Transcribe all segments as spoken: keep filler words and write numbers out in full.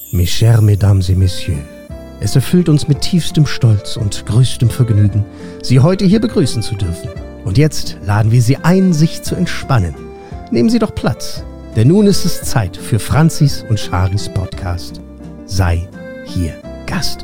Mes chères Mesdames et Messieurs, es erfüllt uns mit tiefstem Stolz und größtem Vergnügen, Sie heute hier begrüßen zu dürfen. Und jetzt laden wir Sie ein, sich zu entspannen. Nehmen Sie doch Platz, denn nun ist es Zeit für Franzis und Charis Podcast. Sei hier Gast.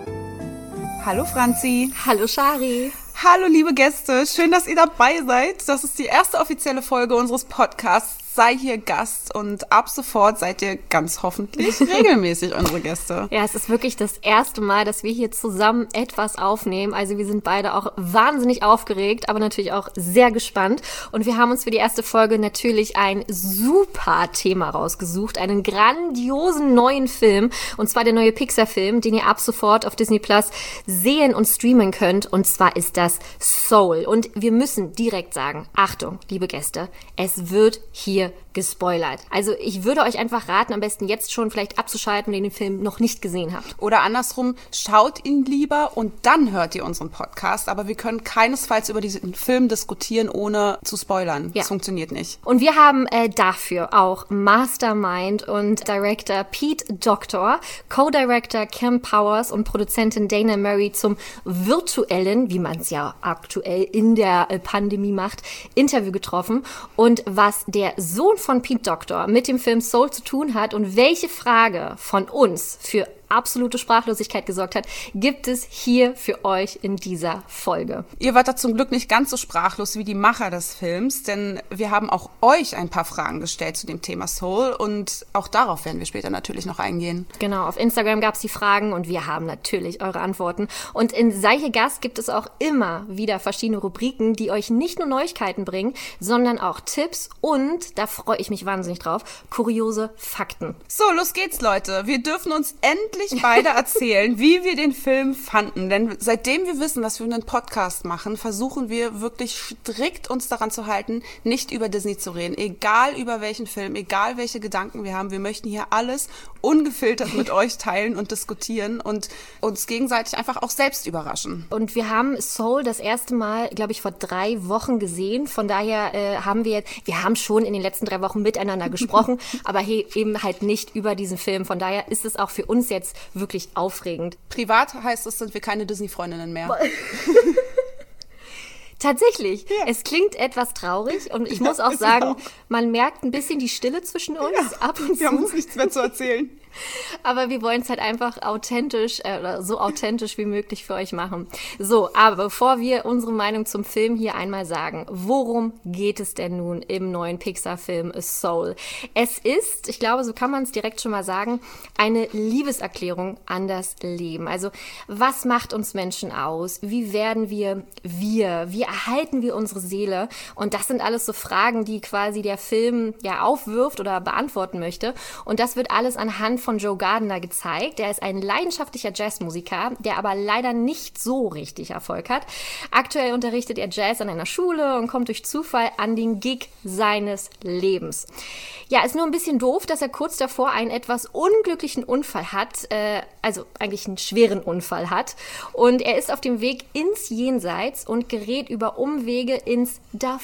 Hallo Franzi. Hallo Chari. Hallo liebe Gäste, schön, dass ihr dabei seid. Das ist die erste offizielle Folge unseres Podcasts Sei hier Gast und ab sofort seid ihr ganz hoffentlich regelmäßig unsere Gäste. Ja, es ist wirklich das erste Mal, dass wir hier zusammen etwas aufnehmen. Also wir sind beide auch wahnsinnig aufgeregt, aber natürlich auch sehr gespannt. Und wir haben uns für die erste Folge natürlich ein super Thema rausgesucht, einen grandiosen neuen Film. Und zwar der neue Pixar-Film, den ihr ab sofort auf Disney Plus sehen und streamen könnt. Und zwar ist das Soul. Und wir müssen direkt sagen, Achtung, liebe Gäste, es wird hier gespoilert. Also ich würde euch einfach raten, am besten jetzt schon vielleicht abzuschalten, wenn ihr den Film noch nicht gesehen habt. Oder andersrum, schaut ihn lieber und dann hört ihr unseren Podcast. Aber wir können keinesfalls über diesen Film diskutieren, ohne zu spoilern. Ja. Das funktioniert nicht. Und wir haben äh, dafür auch Mastermind und Director Pete Docter, Co-Director Cam Powers und Produzentin Dana Murray zum virtuellen, wie man es ja aktuell in der äh, Pandemie macht, Interview getroffen. Und was der Sohn von Pete Docter mit dem Film Soul zu tun hat und welche Frage von uns für absolute Sprachlosigkeit gesorgt hat, gibt es hier für euch in dieser Folge. Ihr wart da zum Glück nicht ganz so sprachlos wie die Macher des Films, denn wir haben auch euch ein paar Fragen gestellt zu dem Thema Soul und auch darauf werden wir später natürlich noch eingehen. Genau, auf Instagram gab es die Fragen und wir haben natürlich eure Antworten. Und in Sei hier Gast gibt es auch immer wieder verschiedene Rubriken, die euch nicht nur Neuigkeiten bringen, sondern auch Tipps und, da freue ich mich wahnsinnig drauf, kuriose Fakten. So, los geht's, Leute. Wir dürfen uns endlich beide erzählen, wie wir den Film fanden. Denn seitdem wir wissen, dass wir einen Podcast machen, versuchen wir wirklich strikt uns daran zu halten, nicht über Disney zu reden. Egal über welchen Film, egal welche Gedanken wir haben. Wir möchten hier alles ungefiltert mit euch teilen und diskutieren und uns gegenseitig einfach auch selbst überraschen. Und wir haben Soul das erste Mal, glaube ich, vor drei Wochen gesehen. Von daher äh, haben wir jetzt, wir haben schon in den letzten drei Wochen miteinander gesprochen, aber hey, eben halt nicht über diesen Film. Von daher ist es auch für uns jetzt wirklich aufregend. Privat heißt es, sind wir keine Disney-Freundinnen mehr. Tatsächlich. Ja. Es klingt etwas traurig und ich muss auch ja, sagen, auch. man merkt ein bisschen die Stille zwischen uns ja, ab und zu. Wir haben uns nichts mehr zu erzählen. Aber wir wollen es halt einfach authentisch, äh, oder so authentisch wie möglich für euch machen. So, aber bevor wir unsere Meinung zum Film hier einmal sagen, worum geht es denn nun im neuen Pixar-Film Soul? Es ist, ich glaube, so kann man es direkt schon mal sagen, eine Liebeserklärung an das Leben. Also, was macht uns Menschen aus? Wie werden wir wir? Wie erhalten wir unsere Seele? Und das sind alles so Fragen, die quasi der Film ja aufwirft oder beantworten möchte. Und das wird alles anhand von Joe Gardner gezeigt. Er ist ein leidenschaftlicher Jazzmusiker, der aber leider nicht so richtig Erfolg hat. Aktuell unterrichtet er Jazz an einer Schule und kommt durch Zufall an den Gig seines Lebens. Ja, ist nur ein bisschen doof, dass er kurz davor einen etwas unglücklichen Unfall hat, äh, also eigentlich einen schweren Unfall hat. Und er ist auf dem Weg ins Jenseits und gerät über Umwege ins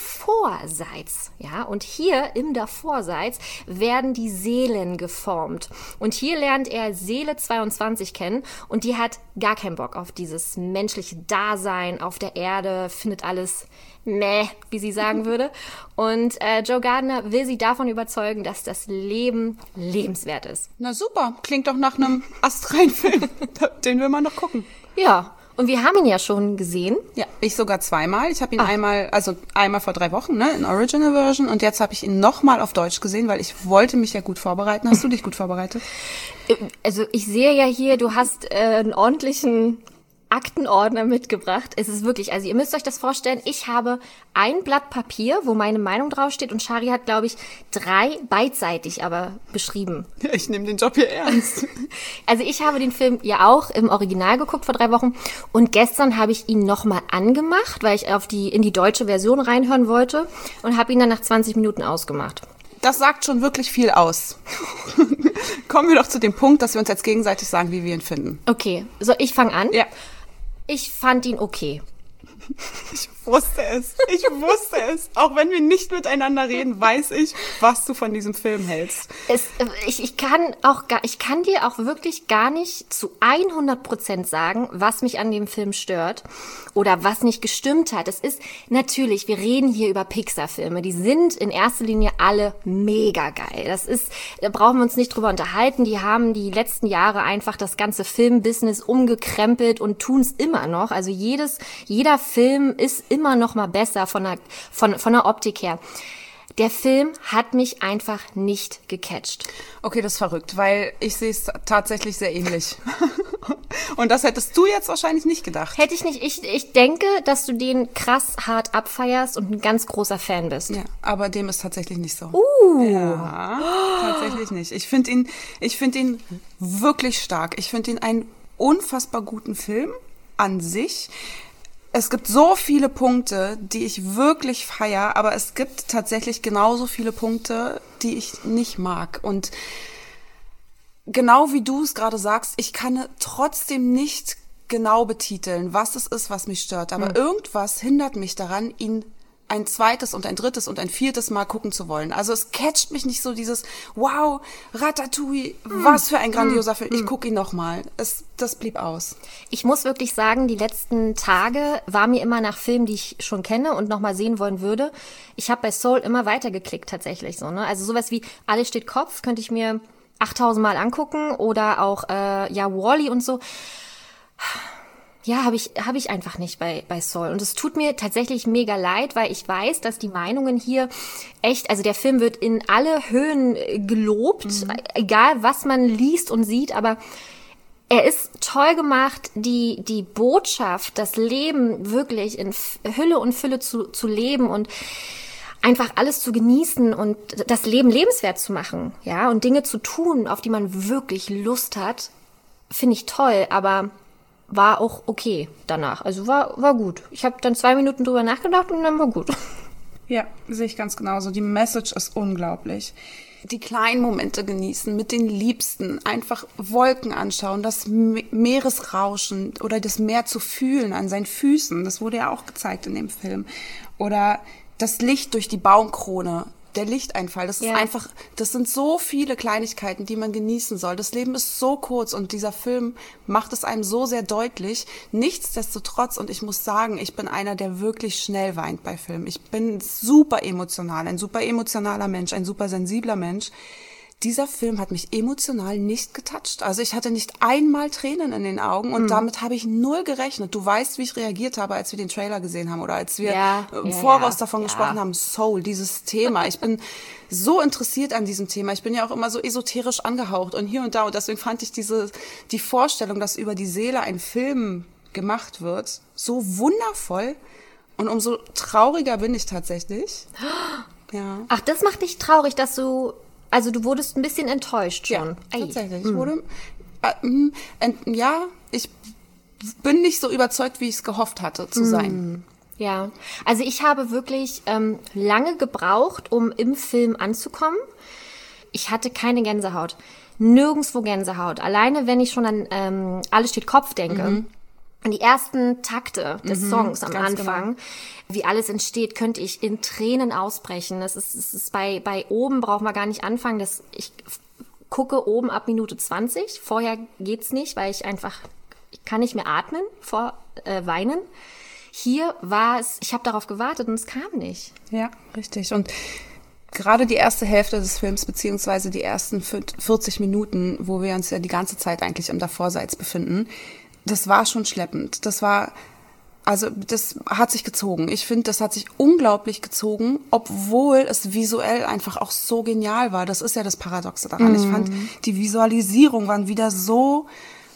Davorseits. Ja, und hier im Davorseits werden die Seelen geformt. Und hier lernt er Seele zweiundzwanzig kennen und die hat gar keinen Bock auf dieses menschliche Dasein auf der Erde, findet alles meh, wie sie sagen würde. Und äh, Joe Gardner will sie davon überzeugen, dass das Leben lebenswert ist. Na super, klingt doch nach einem astreinen Film. Den will man noch gucken. Ja. Und wir haben ihn ja schon gesehen. Ja, ich sogar zweimal. Ich habe ihn Ach. einmal, also einmal vor drei Wochen, ne, in Original Version. Und jetzt habe ich ihn nochmal auf Deutsch gesehen, weil ich wollte mich ja gut vorbereiten. Hast du dich gut vorbereitet? Also ich sehe ja hier, du hast äh, einen ordentlichen Aktenordner mitgebracht. Es ist wirklich, also ihr müsst euch das vorstellen, ich habe ein Blatt Papier, wo meine Meinung draufsteht und Chari hat, glaube ich, drei beidseitig aber beschrieben. Ja, ich nehme den Job hier ernst. Also ich habe den Film ja auch im Original geguckt vor drei Wochen und gestern habe ich ihn nochmal angemacht, weil ich auf die in die deutsche Version reinhören wollte und habe ihn dann nach zwanzig Minuten ausgemacht. Das sagt schon wirklich viel aus. Kommen wir doch zu dem Punkt, dass wir uns jetzt gegenseitig sagen, wie wir ihn finden. Okay, so ich fange an. Ja. Ich fand ihn okay. Ich wusste es. Ich wusste es. Auch wenn wir nicht miteinander reden, weiß ich, was du von diesem Film hältst. Es, ich, ich kann auch gar, ich kann dir auch wirklich gar nicht zu hundert Prozent sagen, was mich an dem Film stört oder was nicht gestimmt hat. Es ist natürlich, wir reden hier über Pixar-Filme. Die sind in erster Linie alle mega geil. Das ist, da brauchen wir uns nicht drüber unterhalten. Die haben die letzten Jahre einfach das ganze Filmbusiness umgekrempelt und tun es immer noch. Also jedes, jeder Film ist immer noch mal besser von der, von, von der Optik her. Der Film hat mich einfach nicht gecatcht. Okay, das ist verrückt, weil ich sehe es tatsächlich sehr ähnlich. Und das hättest du jetzt wahrscheinlich nicht gedacht. Hätte ich nicht. Ich, ich denke, dass du den krass hart abfeierst und ein ganz großer Fan bist. Ja, aber dem ist tatsächlich nicht so. Uh. Ja, tatsächlich nicht. Ich finde ihn, ich finde ihn wirklich stark. Ich finde ihn einen unfassbar guten Film an sich. Es gibt so viele Punkte, die ich wirklich feiere, aber es gibt tatsächlich genauso viele Punkte, die ich nicht mag. Und genau wie du es gerade sagst, ich kann trotzdem nicht genau betiteln, was es ist, was mich stört. Aber mhm. irgendwas hindert mich daran, ihn ein zweites und ein drittes und ein viertes Mal gucken zu wollen. Also es catcht mich nicht so dieses, wow, Ratatouille, mm. was für ein grandioser mm. Film. Ich gucke ihn nochmal. Das blieb aus. Ich muss wirklich sagen, die letzten Tage war mir immer nach Filmen, die ich schon kenne und nochmal sehen wollen würde. Ich habe bei Soul immer weitergeklickt tatsächlich so. Ne? Also sowas wie Alles steht Kopf könnte ich mir achttausend Mal angucken oder auch äh, ja Wall-E und so. Ja, habe ich habe ich einfach nicht bei bei Soul. Und es tut mir tatsächlich mega leid, weil ich weiß, dass die Meinungen hier echt, also der Film wird in alle Höhen gelobt, mhm. egal was man liest und sieht, aber er ist toll gemacht, die die Botschaft, das Leben wirklich in Hülle und Fülle zu zu leben und einfach alles zu genießen und das Leben lebenswert zu machen, ja, und Dinge zu tun, auf die man wirklich Lust hat, finde ich toll, aber war auch okay danach. Also war war gut. Ich habe dann zwei Minuten drüber nachgedacht und dann war gut. Ja, sehe ich ganz genauso. Die Message ist unglaublich. Die kleinen Momente genießen, mit den Liebsten, einfach Wolken anschauen, das Meeresrauschen oder das Meer zu fühlen an seinen Füßen. Das wurde ja auch gezeigt in dem Film. Oder das Licht durch die Baumkrone. Der Lichteinfall, das ist ja. einfach, das sind so viele Kleinigkeiten, die man genießen soll. Das Leben ist so kurz und dieser Film macht es einem so sehr deutlich. Nichtsdestotrotz, und ich muss sagen, ich bin einer, der wirklich schnell weint bei Filmen. Ich bin super emotional, ein super emotionaler Mensch, ein super sensibler Mensch. Dieser Film hat mich emotional nicht getoucht. Also ich hatte nicht einmal Tränen in den Augen und mhm. damit habe ich null gerechnet. Du weißt, wie ich reagiert habe, als wir den Trailer gesehen haben oder als wir ja, im ja, Voraus ja, davon ja. gesprochen haben, Soul, dieses Thema. Ich bin so interessiert an diesem Thema. Ich bin ja auch immer so esoterisch angehaucht und hier und da und deswegen fand ich diese die Vorstellung, dass über die Seele ein Film gemacht wird, so wundervoll und umso trauriger bin ich tatsächlich. Ja. Ach, das macht dich traurig, dass du Also du wurdest ein bisschen enttäuscht schon. Ja, tatsächlich. Ich wurde, äh, äh, ja, ich bin nicht so überzeugt, wie ich es gehofft hatte zu sein. Ja, also ich habe wirklich ähm, lange gebraucht, um im Film anzukommen. Ich hatte keine Gänsehaut. Nirgendwo Gänsehaut. Alleine, wenn ich schon an ähm, Alles steht Kopf denke. Mhm. Und die ersten Takte des mhm, Songs am Anfang, genau. wie alles entsteht, könnte ich in Tränen ausbrechen. Das ist, das ist bei, bei oben brauchen wir gar nicht anfangen. Das, ich gucke oben ab Minute zwanzig. Vorher geht's nicht, weil ich einfach, ich kann nicht mehr atmen vor äh, Weinen. Hier war es, ich habe darauf gewartet und es kam nicht. Ja, richtig. Und gerade die erste Hälfte des Films, beziehungsweise die ersten vierzig Minuten, wo wir uns ja die ganze Zeit eigentlich im Davorseits befinden, das war schon schleppend. Das war, also das hat sich gezogen. Ich finde, das hat sich unglaublich gezogen, obwohl es visuell einfach auch so genial war. Das ist ja das Paradoxe daran. Mhm. Ich fand, die Visualisierung waren wieder so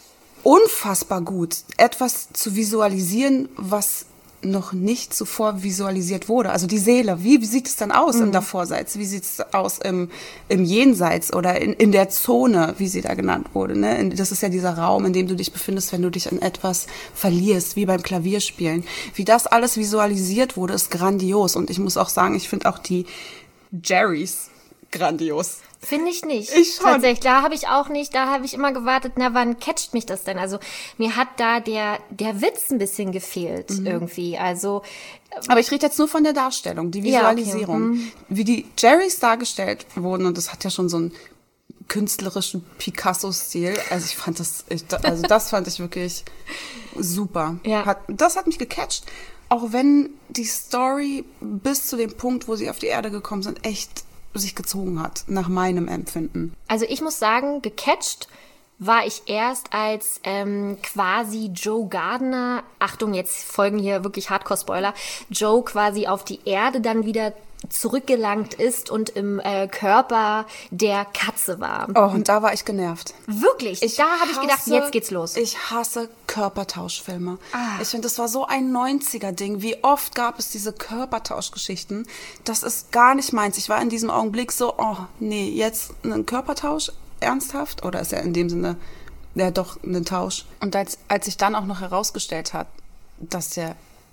unfassbar gut, etwas zu visualisieren, was noch nicht zuvor visualisiert wurde. Also die Seele, wie, wie sieht es dann aus mhm. im Davorseits? Wie sieht es aus im, im Jenseits oder in, in der Zone, wie sie da genannt wurde? Ne? Das ist ja dieser Raum, in dem du dich befindest, wenn du dich in etwas verlierst, wie beim Klavierspielen. Wie das alles visualisiert wurde, ist grandios. Und ich muss auch sagen, ich finde auch die Jerrys grandios. Finde ich nicht. Ich schon. Tatsächlich, da habe ich auch nicht, da habe ich immer gewartet, na, wann catcht mich das denn? Also mir hat da der, der Witz ein bisschen gefehlt mhm. irgendwie. Also aber ich rede jetzt nur von der Darstellung, die Visualisierung. Ja, okay. mhm. Wie die Jerrys dargestellt wurden, und das hat ja schon so einen künstlerischen Picasso-Stil. Also ich fand das, ich, also das fand ich wirklich super. Ja. Hat, das hat mich gecatcht. Auch wenn die Story bis zu dem Punkt, wo sie auf die Erde gekommen sind, echt sich gezogen hat, nach meinem Empfinden. Also ich muss sagen, gecatcht war ich erst, als ähm, quasi Joe Gardner, Achtung, jetzt folgen hier wirklich Hardcore-Spoiler, Joe quasi auf die Erde dann wieder zurückgelangt ist und im äh, Körper der Katze war. Oh, und da war ich genervt. Wirklich? Ich da habe ich gedacht, hasse, jetzt geht's los. Ich hasse Körpertauschfilme. Ah. Ich finde, das war so ein neunziger-Ding. Wie oft gab es diese Körpertauschgeschichten? Das ist gar nicht meins. Ich war in diesem Augenblick so, oh, nee, jetzt einen Körpertausch? Ernsthaft? Oder ist ja in dem Sinne, ja doch, ein Tausch. Und als, als sich dann auch noch herausgestellt hat, dass der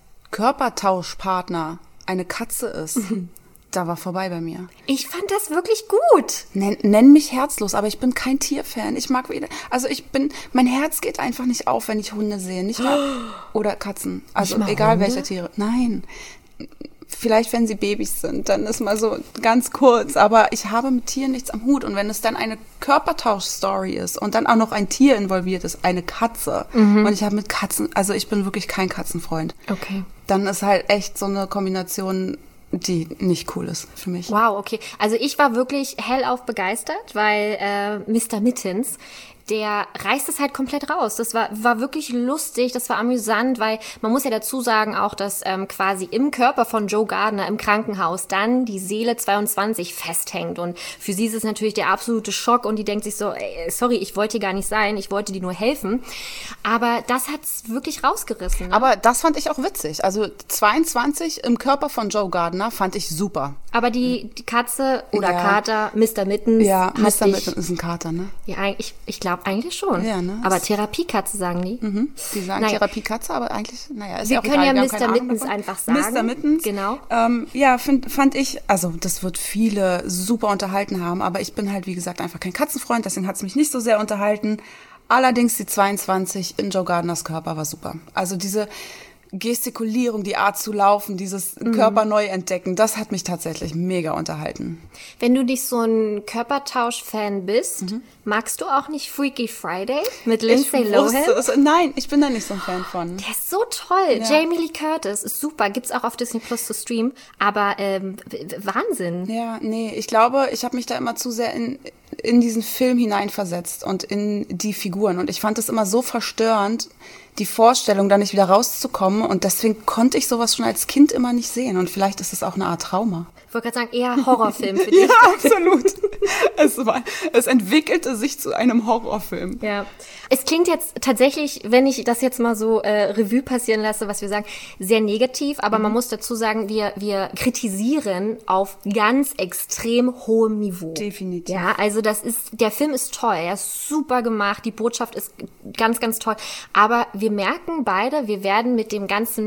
Körpertauschpartner eine Katze ist, da war vorbei bei mir. Ich fand das wirklich gut. Nenn, nenn mich herzlos, aber ich bin kein Tierfan. Ich mag wieder, also ich bin, mein Herz geht einfach nicht auf, wenn ich Hunde sehe, nicht mal, oder Katzen. Also egal Hunde? welche Tiere. Nein. Vielleicht, wenn sie Babys sind, dann ist mal so ganz kurz. Aber ich habe mit Tieren nichts am Hut. Und wenn es dann eine Körpertausch-Story ist und dann auch noch ein Tier involviert ist, eine Katze. Mhm. Und ich habe mit Katzen, also ich bin wirklich kein Katzenfreund. Okay. Dann ist halt echt so eine Kombination, die nicht cool ist für mich. Wow, okay. Also ich war wirklich hellauf begeistert, weil äh, Mister Mittens, der reißt es halt komplett raus. Das war war wirklich lustig, das war amüsant, weil man muss ja dazu sagen auch, dass ähm, quasi im Körper von Joe Gardner im Krankenhaus dann die Seele zweiundzwanzig festhängt. Und für sie ist es natürlich der absolute Schock und die denkt sich so, ey, sorry, ich wollte hier gar nicht sein, ich wollte dir nur helfen. Aber das hat's wirklich rausgerissen. Ne? Aber das fand ich auch witzig. Also zweiundzwanzig im Körper von Joe Gardner fand ich super. Aber die, die Katze oder Ja. Kater, Mister Mittens, Ja, hat Mister dich- Mitten ist ein Kater, ne? Ja, ich, ich glaube eigentlich schon. Ja, ne? Aber Therapiekatze sagen die. Mhm. Die sagen Naja. Therapiekatze, aber eigentlich, naja, ist Wir ja auch können egal. ja wir haben Mister keine Ahnung Mittens davon. einfach sagen. Mister Mittens. Genau. Ähm, ja, find, fand ich, also das wird viele super unterhalten haben, aber ich bin halt, wie gesagt, einfach kein Katzenfreund, deswegen hat es mich nicht so sehr unterhalten. Allerdings die zweiundzwanzig in Joe Gardners Körper war super. Also diese Gestikulierung, die Art zu laufen, dieses Mhm. Körper neu entdecken, das hat mich tatsächlich mega unterhalten. Wenn du nicht so ein Körpertausch-Fan bist, magst du auch nicht Freaky Friday mit Lindsay Ich Lohan? wusste es. Nein, ich bin da nicht so ein Fan von. Der ist so toll. Ja. Jamie Lee Curtis ist super. Gibt's auch auf Disney Plus zu streamen. Aber ähm, w- w- Wahnsinn. Ja, nee, ich glaube, ich habe mich da immer zu sehr in, in diesen Film hineinversetzt und in die Figuren. Und ich fand es immer so verstörend, die Vorstellung, da nicht wieder rauszukommen. Und deswegen konnte ich sowas schon als Kind immer nicht sehen. Und vielleicht ist es auch eine Art Trauma. Ich wollte gerade sagen, eher Horrorfilm für dich. Ja, absolut. es, war, es entwickelte sich zu einem Horrorfilm. Ja. Es klingt jetzt tatsächlich, wenn ich das jetzt mal so äh, Revue passieren lasse, was wir sagen, sehr negativ, aber man muss dazu sagen, wir, wir kritisieren auf ganz extrem hohem Niveau. Definitiv. Ja, also das ist, der Film ist toll, er ist super gemacht, die Botschaft ist ganz, ganz toll, aber wir merken beide, wir werden mit dem ganzen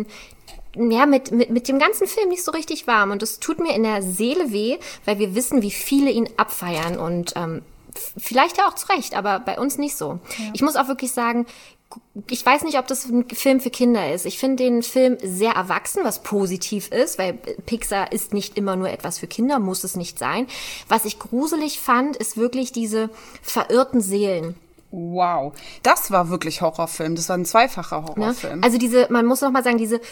ja, mit, mit, mit dem ganzen Film nicht so richtig warm. Und es tut mir in der Seele weh, weil wir wissen, wie viele ihn abfeiern. Und ähm, f- vielleicht ja auch zu Recht, aber bei uns nicht so. Ja. Ich muss auch wirklich sagen, ich weiß nicht, ob das ein Film für Kinder ist. Ich finde den Film sehr erwachsen, was positiv ist, weil Pixar ist nicht immer nur etwas für Kinder, muss es nicht sein. Was ich gruselig fand, ist wirklich diese verirrten Seelen. Wow, das war wirklich Horrorfilm. Das war ein zweifacher Ne? Horrorfilm. Also diese, man muss noch mal sagen, diese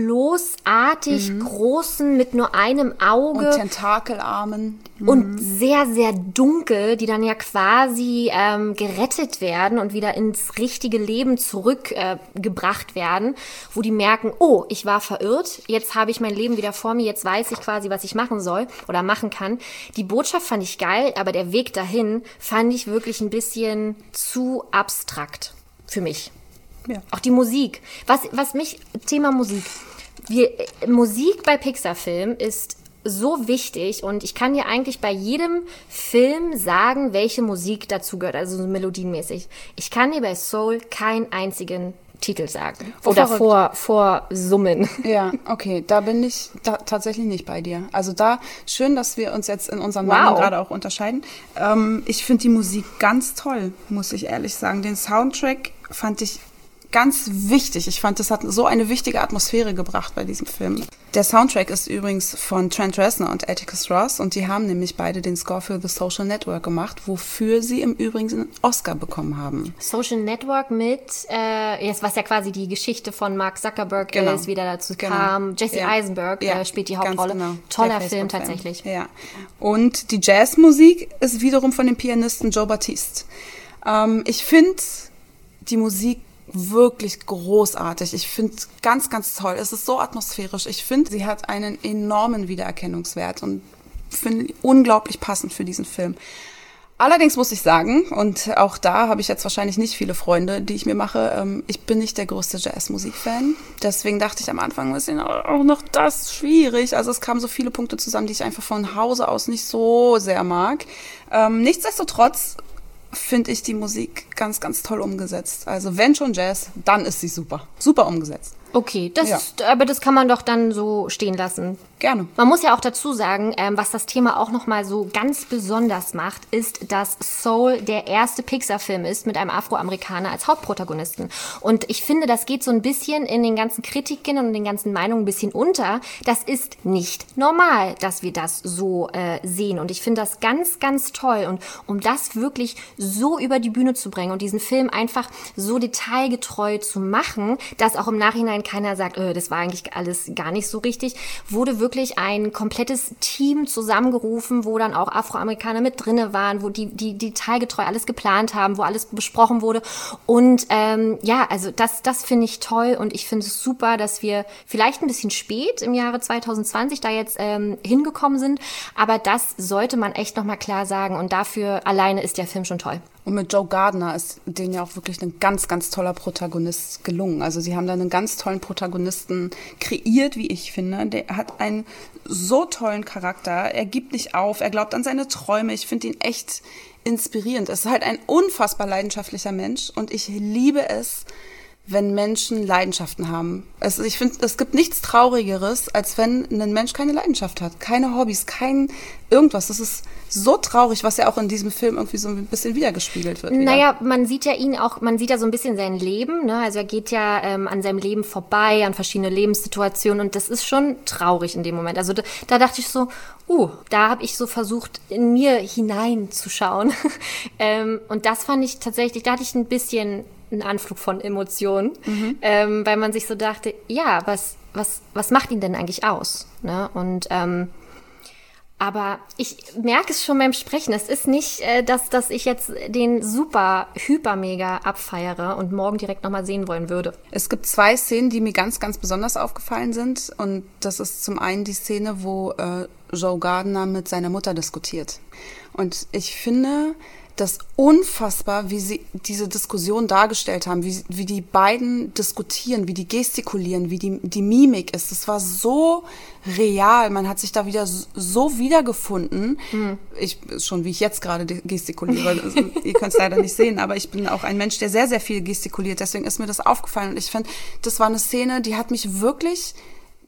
kloßartig großen mit nur einem Auge. Und Tentakelarmen. Und sehr, sehr dunkel, die dann ja quasi ähm, gerettet werden und wieder ins richtige Leben zurückgebracht äh, gebracht werden, wo die merken, oh, ich war verirrt, jetzt habe ich mein Leben wieder vor mir, jetzt weiß ich quasi, was ich machen soll oder machen kann. Die Botschaft fand ich geil, aber der Weg dahin fand ich wirklich ein bisschen zu abstrakt für mich. Ja. Auch die Musik. Was, was mich, Thema Musik. Wir, äh, Musik bei Pixar-Filmen ist so wichtig und ich kann dir eigentlich bei jedem Film sagen, welche Musik dazu gehört, also so melodienmäßig. Ich kann dir bei Soul keinen einzigen Titel sagen. Oh, Oder verrückt. vor, vor Summen. Ja, okay, da bin ich da tatsächlich nicht bei dir. Also da, schön, dass wir uns jetzt in unseren Wow. Meinungen gerade auch unterscheiden. Ähm, ich finde die Musik ganz toll, muss ich ehrlich sagen. Den Soundtrack fand ich ganz wichtig. Ich fand, das hat so eine wichtige Atmosphäre gebracht bei diesem Film. Der Soundtrack ist übrigens von Trent Reznor und Atticus Ross und die haben nämlich beide den Score für The Social Network gemacht, wofür sie im Übrigen einen Oscar bekommen haben. Social Network mit, äh, jetzt, was ja quasi die Geschichte von Mark Zuckerberg Genau. ist, wie der dazu Genau. kam. Jesse Ja. Eisenberg Ja, äh, spielt die ganz Hauptrolle. genau. Toller Der Film Facebook-Fan. tatsächlich. Ja. Und die Jazzmusik ist wiederum von dem Pianisten Joe Batiste. Ähm, ich finde die Musik wirklich großartig. Ich finde ganz, ganz toll. Es ist so atmosphärisch. Ich finde, sie hat einen enormen Wiedererkennungswert und finde unglaublich passend für diesen Film. Allerdings muss ich sagen, und auch da habe ich jetzt wahrscheinlich nicht viele Freunde, die ich mir mache, ähm, ich bin nicht der größte Jazzmusik-Fan. Deswegen dachte ich am Anfang ein bisschen, auch noch das schwierig. Also es kamen so viele Punkte zusammen, die ich einfach von Hause aus nicht so sehr mag. Ähm, nichtsdestotrotz finde ich die Musik ganz, ganz toll umgesetzt. Also wenn schon Jazz, dann ist sie super. Super umgesetzt. Okay, das, Ja. aber das kann man doch dann so stehen lassen. Gerne. Man muss ja auch dazu sagen, ähm, was das Thema auch nochmal so ganz besonders macht, ist, dass Soul der erste Pixar-Film ist mit einem Afroamerikaner als Hauptprotagonisten. Und ich finde, das geht so ein bisschen in den ganzen Kritiken und den ganzen Meinungen ein bisschen unter. Das ist nicht normal, dass wir das so äh, sehen. Und ich finde das ganz, ganz toll. Und um das wirklich so über die Bühne zu bringen und diesen Film einfach so detailgetreu zu machen, dass auch im Nachhinein keiner sagt, äh, das war eigentlich alles gar nicht so richtig, wurde wirklich ein komplettes Team zusammengerufen, wo dann auch Afroamerikaner mit drinne waren, wo die, die detailgetreu alles geplant haben, wo alles besprochen wurde. Und ähm, ja, also das, das finde ich toll und ich finde es super, dass wir vielleicht ein bisschen spät im Jahre zwanzig zwanzig da jetzt ähm, hingekommen sind, aber das sollte man echt nochmal klar sagen und dafür alleine ist der Film schon toll. Und mit Joe Gardner ist denen ja auch wirklich ein ganz, ganz toller Protagonist gelungen. Also sie haben da einen ganz tollen Protagonisten kreiert, wie ich finde. Der hat einen so tollen Charakter. Er gibt nicht auf, er glaubt an seine Träume. Ich finde ihn echt inspirierend. Es ist halt ein unfassbar leidenschaftlicher Mensch und ich liebe es, wenn Menschen Leidenschaften haben. Also ich finde, es gibt nichts Traurigeres, als wenn ein Mensch keine Leidenschaft hat, keine Hobbys, kein irgendwas. Das ist so traurig, was ja auch in diesem Film irgendwie so ein bisschen wiedergespiegelt wird. Wieder. Naja, man sieht ja ihn auch, man sieht ja so ein bisschen sein Leben, ne? Also er geht ja ähm, an seinem Leben vorbei, an verschiedene Lebenssituationen und das ist schon traurig in dem Moment. Also da, da dachte ich so, uh, da habe ich so versucht, in mir hineinzuschauen. ähm, und das fand ich tatsächlich, da hatte ich ein bisschen einen Anflug von Emotionen, mhm. ähm, weil man sich so dachte, ja, was, was, was macht ihn denn eigentlich aus? Ne? Und ähm, aber ich merke es schon beim Sprechen. Es ist nicht, äh, dass, dass ich jetzt den super, hyper, mega abfeiere und morgen direkt nochmal sehen wollen würde. Es gibt zwei Szenen, die mir ganz, ganz besonders aufgefallen sind. Und das ist zum einen die Szene, wo äh, Joe Gardner mit seiner Mutter diskutiert. Und ich finde das unfassbar, wie sie diese Diskussion dargestellt haben, wie, wie die beiden diskutieren, wie die gestikulieren, wie die, die Mimik ist. Das war so real. Man hat sich da wieder so wiedergefunden. Mhm. Ich, schon wie ich jetzt gerade gestikuliere. Also, ihr könnt es leider nicht sehen, aber ich bin auch ein Mensch, der sehr, sehr viel gestikuliert. Deswegen ist mir das aufgefallen. Und ich finde, das war eine Szene, die hat mich wirklich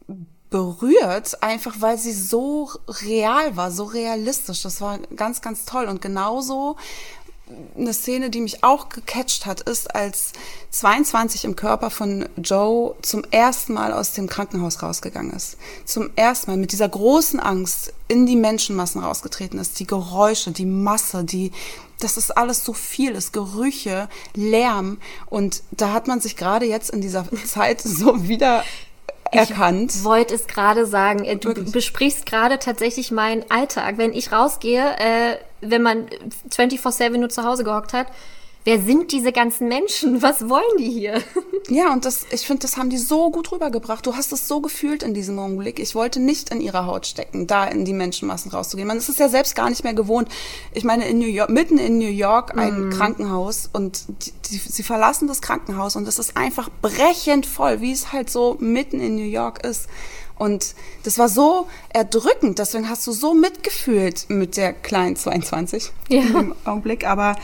berührt, einfach weil sie so real war, so realistisch. Das war ganz, ganz toll. Und genauso eine Szene, die mich auch gecatcht hat, ist, als zweiundzwanzig im Körper von Joe zum ersten Mal aus dem Krankenhaus rausgegangen ist. Zum ersten Mal mit dieser großen Angst in die Menschenmassen rausgetreten ist. Die Geräusche, die Masse, die, das ist alles so viel, es Gerüche, Lärm. Und da hat man sich gerade jetzt in dieser Zeit so wieder erkannt. Ich wollte es gerade sagen. Du Wirklich? besprichst gerade tatsächlich meinen Alltag. Wenn ich rausgehe, äh, wenn man vierundzwanzig sieben nur zu Hause gehockt hat, wer sind diese ganzen Menschen? Was wollen die hier? Ja, und das, ich finde, das haben die so gut rübergebracht. Du hast es so gefühlt in diesem Augenblick. Ich wollte nicht in ihrer Haut stecken, da in die Menschenmassen rauszugehen. Man ist es ja selbst gar nicht mehr gewohnt. Ich meine, in New York, mitten in New York ein mm. Krankenhaus und die, die, sie verlassen das Krankenhaus und es ist einfach brechend voll, wie es halt so mitten in New York ist. Und das war so erdrückend, deswegen hast du so mitgefühlt mit der kleinen zweiundzwanzig ja. im Augenblick. Aber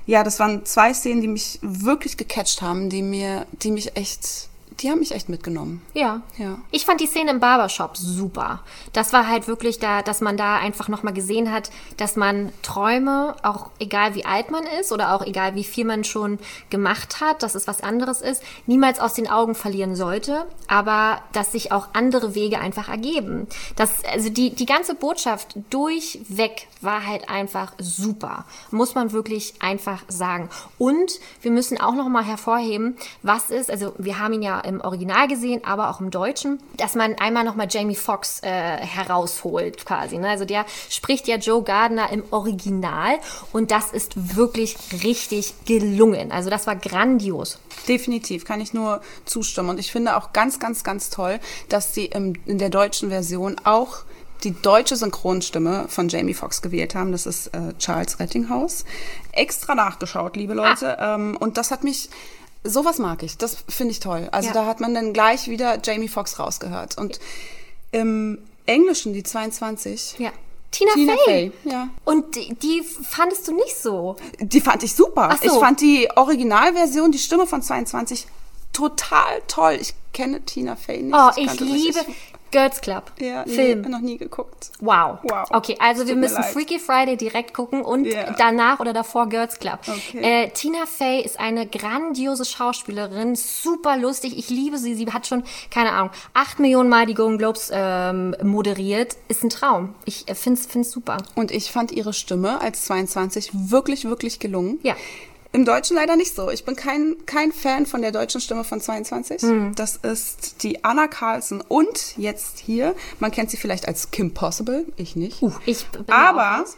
Ja, das waren zwei Szenen, die mich wirklich gecatcht haben, die mir, die mich echt, die haben mich echt mitgenommen. Ja. Ja. Ich fand die Szene im Barbershop super. Das war halt wirklich da, dass man da einfach nochmal gesehen hat, dass man Träume, auch egal wie alt man ist oder auch egal wie viel man schon gemacht hat, dass es was anderes ist, niemals aus den Augen verlieren sollte, aber dass sich auch andere Wege einfach ergeben. Das, also die, die ganze Botschaft durchweg war halt einfach super. Muss man wirklich einfach sagen. Und wir müssen auch nochmal hervorheben, was ist, also wir haben ihn ja im Original gesehen, aber auch im Deutschen, dass man einmal nochmal Jamie Foxx äh, herausholt quasi. Ne? Also der spricht ja Joe Gardner im Original und das ist wirklich richtig gelungen. Also das war grandios. Definitiv, kann ich nur zustimmen. Und ich finde auch ganz, ganz, ganz toll, dass sie im, in der deutschen Version auch die deutsche Synchronstimme von Jamie Foxx gewählt haben. Das ist äh, Charles Rettinghaus. Extra nachgeschaut, liebe Leute. Ah. Ähm, und das hat mich... Sowas mag ich, das finde ich toll. Also ja. Da hat man dann gleich wieder Jamie Foxx rausgehört. Und im Englischen, die zweiundzwanzig... Ja. Tina, Tina Fey. Fey. Ja. Und die, die fandest du nicht so? Die fand ich super. Ach so. Ich fand die Originalversion, die Stimme von zweiundzwanzig, total toll. Ich kenne Tina Fey nicht. Oh, ich, ich liebe... Ich, Girls Club. Ja, nee, Film. noch nie geguckt. Wow. Wow. Okay, also wir Tut mir müssen leid. Freaky Friday direkt gucken und Ja. danach oder davor Girls Club. Okay. Äh, Tina Fey ist eine grandiose Schauspielerin, super lustig. Ich liebe sie. Sie hat schon, keine Ahnung, acht Millionen Mal die Golden Globes ähm, moderiert. Ist ein Traum. Ich äh, finde es super. Und ich fand ihre Stimme als zweiundzwanzig wirklich, wirklich gelungen. Ja. Im Deutschen leider nicht so. Ich bin kein, kein Fan von der deutschen Stimme von zweiundzwanzig. Mhm. Das ist die Anna Carlson und jetzt hier, man kennt sie vielleicht als Kim Possible, ich nicht. Uh, ich bin Aber auch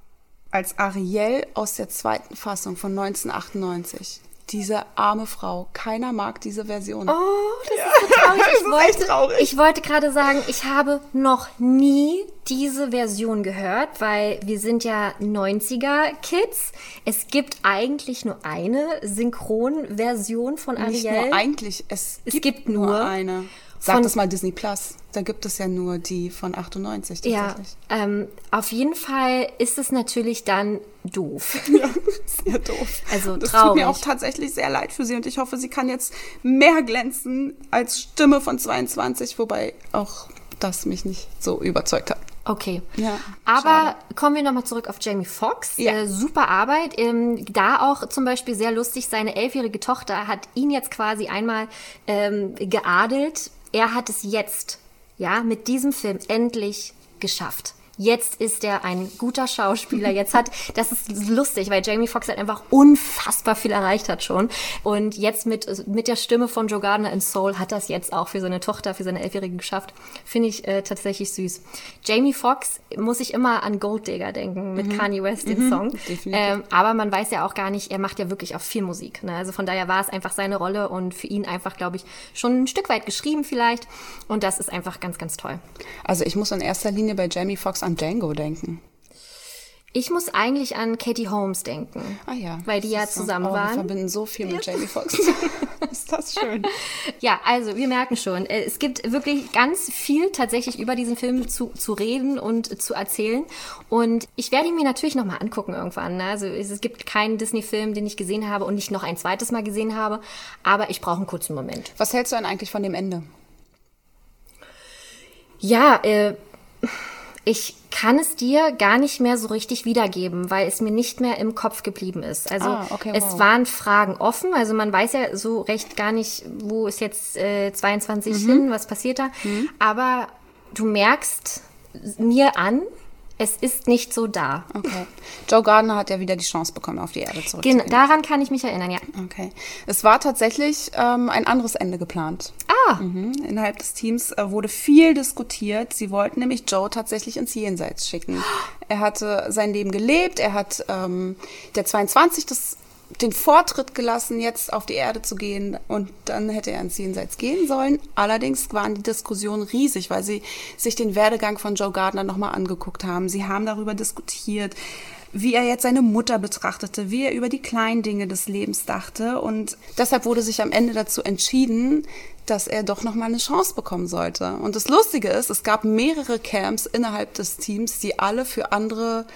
als Ariel aus der zweiten Fassung von neunzehnhundertachtundneunzig. Diese arme Frau. Keiner mag diese Version. Oh, das ist so traurig. Das Ich ist wollte, echt traurig. ich wollte gerade sagen, ich habe noch nie diese Version gehört, weil wir sind ja neunziger-Kids. Es gibt eigentlich nur eine Synchronversion von Ariel. Nicht nur eigentlich, es, Es gibt, gibt nur nur eine. Sag von- das mal Disney Plus. Da gibt es ja nur die von achtundneunzig Ja, tatsächlich. ähm, auf jeden Fall ist es natürlich dann doof. Ja, sehr doof. Also das traurig. tut mir auch tatsächlich sehr leid für sie und ich hoffe, sie kann jetzt mehr glänzen als Stimme von zweiundzwanzig, wobei auch das mich nicht so überzeugt hat. Okay. Ja, Aber schade. kommen wir nochmal zurück auf Jamie Foxx. Ja. Äh, super Arbeit. Ähm, da auch zum Beispiel sehr lustig, seine elfjährige Tochter hat ihn jetzt quasi einmal ähm, geadelt. Er hat es jetzt, ja, mit diesem Film endlich geschafft. Jetzt ist er ein guter Schauspieler. Jetzt hat, das ist lustig, weil Jamie Foxx halt einfach unfassbar viel erreicht hat schon. Und jetzt mit, mit der Stimme von Joe Gardner in Soul hat das jetzt auch für seine Tochter, für seine Elfjährige geschafft. Finde ich äh, tatsächlich süß. Jamie Foxx muss ich immer an Gold Digger denken, mit mhm. Kanye West, den mhm. Song. Ähm, aber man weiß ja auch gar nicht, er macht ja wirklich auch viel Musik. Ne? Also von daher war es einfach seine Rolle und für ihn einfach, glaube ich, schon ein Stück weit geschrieben vielleicht. Und das ist einfach ganz, ganz toll. Also ich muss in erster Linie bei Jamie Foxx an Django denken. Ich muss eigentlich an Katie Holmes denken. Ah ja. Weil die ja zusammen so. oh, waren. Wir verbinden so viel mit Jamie Foxx. Ist das schön. Ja, also wir merken schon, es gibt wirklich ganz viel tatsächlich über diesen Film zu, zu reden und zu erzählen. Und ich werde ihn mir natürlich nochmal angucken irgendwann. Also es gibt keinen Disney-Film, den ich gesehen habe und nicht noch ein zweites Mal gesehen habe. Aber ich brauche einen kurzen Moment. Was hältst du denn eigentlich von dem Ende? Ja, äh... ich kann es dir gar nicht mehr so richtig wiedergeben, weil es mir nicht mehr im Kopf geblieben ist. Also ah, okay, es wow. waren Fragen offen, also man weiß ja so recht gar nicht, wo ist jetzt äh, zweiundzwanzig mhm. hin, was passiert da. Mhm. Aber du merkst mir an, es ist nicht so da. Okay. Joe Gardner hat ja wieder die Chance bekommen, auf die Erde zurückzugehen. Genau, daran kann ich mich erinnern, ja. Okay. Es war tatsächlich ähm, ein anderes Ende geplant. Ah. Mhm. Innerhalb des Teams äh, wurde viel diskutiert. Sie wollten nämlich Joe tatsächlich ins Jenseits schicken. Er hatte sein Leben gelebt. Er hat ähm, der zweiundzwanzig das den Vortritt gelassen, jetzt auf die Erde zu gehen und dann hätte er ins Jenseits gehen sollen. Allerdings waren die Diskussionen riesig, weil sie sich den Werdegang von Joe Gardner nochmal angeguckt haben. Sie haben darüber diskutiert, wie er jetzt seine Mutter betrachtete, wie er über die kleinen Dinge des Lebens dachte und deshalb wurde sich am Ende dazu entschieden, dass er doch nochmal eine Chance bekommen sollte. Und das Lustige ist, es gab mehrere Camps innerhalb des Teams, die alle für andere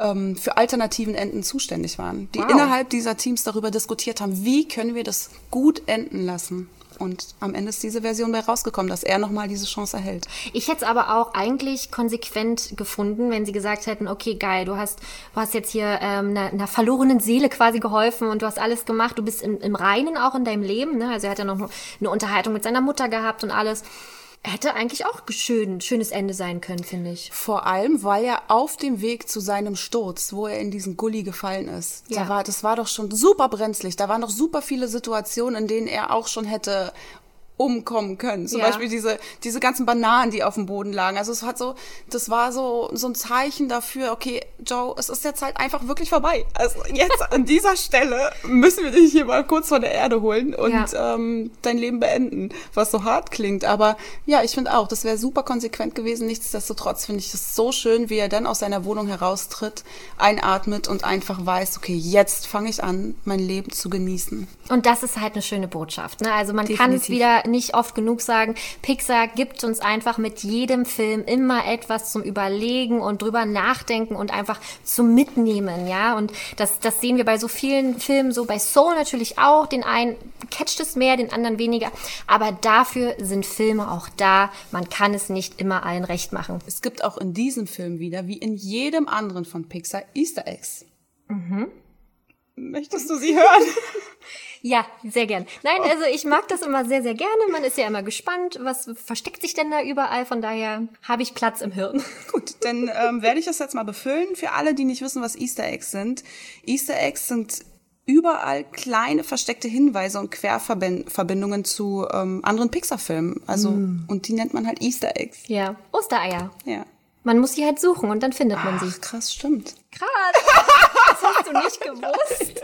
ähm, für alternativen Enden zuständig waren, die Wow. innerhalb dieser Teams darüber diskutiert haben, wie können wir das gut enden lassen. Und am Ende ist diese Version bei rausgekommen, dass er nochmal diese Chance erhält. Ich hätte es aber auch eigentlich konsequent gefunden, wenn sie gesagt hätten, okay, geil, du hast, du hast jetzt hier ähm, einer, einer verlorenen Seele quasi geholfen und du hast alles gemacht, du bist im, im Reinen auch in deinem Leben, ne? Also er hat ja noch eine Unterhaltung mit seiner Mutter gehabt und alles. Hätte eigentlich auch schön, schönes Ende sein können, finde ich. Vor allem, weil er auf dem Weg zu seinem Sturz, wo er in diesen Gully gefallen ist, Ja. da war, das war doch schon super brenzlig. Da waren doch super viele Situationen, in denen er auch schon hätte umkommen können. Zum Ja. Beispiel diese, diese ganzen Bananen, die auf dem Boden lagen. Also es hat so, das war so, so ein Zeichen dafür, okay, Joe, es ist jetzt halt einfach wirklich vorbei. Also jetzt an dieser Stelle müssen wir dich hier mal kurz von der Erde holen und Ja. ähm, dein Leben beenden, was so hart klingt. Aber ja, ich finde auch, das wäre super konsequent gewesen. Nichtsdestotrotz finde ich es so schön, wie er dann aus seiner Wohnung heraustritt, einatmet und einfach weiß, okay, jetzt fange ich an, mein Leben zu genießen. Und das ist halt eine schöne Botschaft, ne? Also man kann es Definitiv. wieder nicht oft genug sagen. Pixar gibt uns einfach mit jedem Film immer etwas zum Überlegen und drüber nachdenken und einfach zum Mitnehmen, ja? Und das, das sehen wir bei so vielen Filmen, so bei Soul natürlich auch. Den einen catcht es mehr, den anderen weniger. Aber dafür sind Filme auch da. Man kann es nicht immer allen recht machen. Es gibt auch in diesem Film wieder, wie in jedem anderen von Pixar, Easter Eggs. Mhm. Möchtest du sie hören? Ja, sehr gern. Nein, also ich mag das immer sehr, sehr gerne. Man ist ja immer gespannt, was versteckt sich denn da überall. Von daher habe ich Platz im Hirn. Gut, dann ähm, werde ich das jetzt mal befüllen. Für alle, die nicht wissen, was Easter Eggs sind. Easter Eggs sind überall kleine versteckte Hinweise und Querverbindungen zu ähm, anderen Pixar-Filmen. Also Mm. und die nennt man halt Easter Eggs. Ja, Ostereier. Ja. Man muss sie halt suchen und dann findet man sie. Ach, krass, stimmt. Krass. Das hast du nicht gewusst.